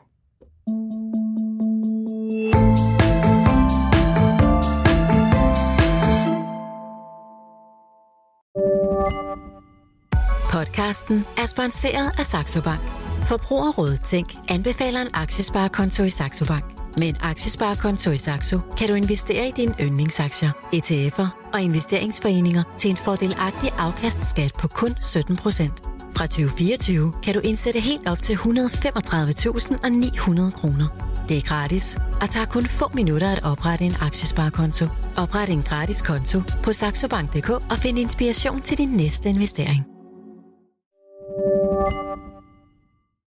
Podcasten er sponsoreret af Saxo Bank. Forbrugerrådet Tænk anbefaler en aktiesparekonto i Saxo Bank. Med en aktiesparekonto i Saxo kan du investere i dine yndlingsaktier, ETF'er og investeringsforeninger til en fordelagtig afkastskat på kun 17%. Fra 2024 kan du indsætte helt op til 135.900 kroner. Det er gratis og tager kun få minutter at oprette en aktiesparekonto. Opret en gratis konto på saxobank.dk og find inspiration til din næste investering.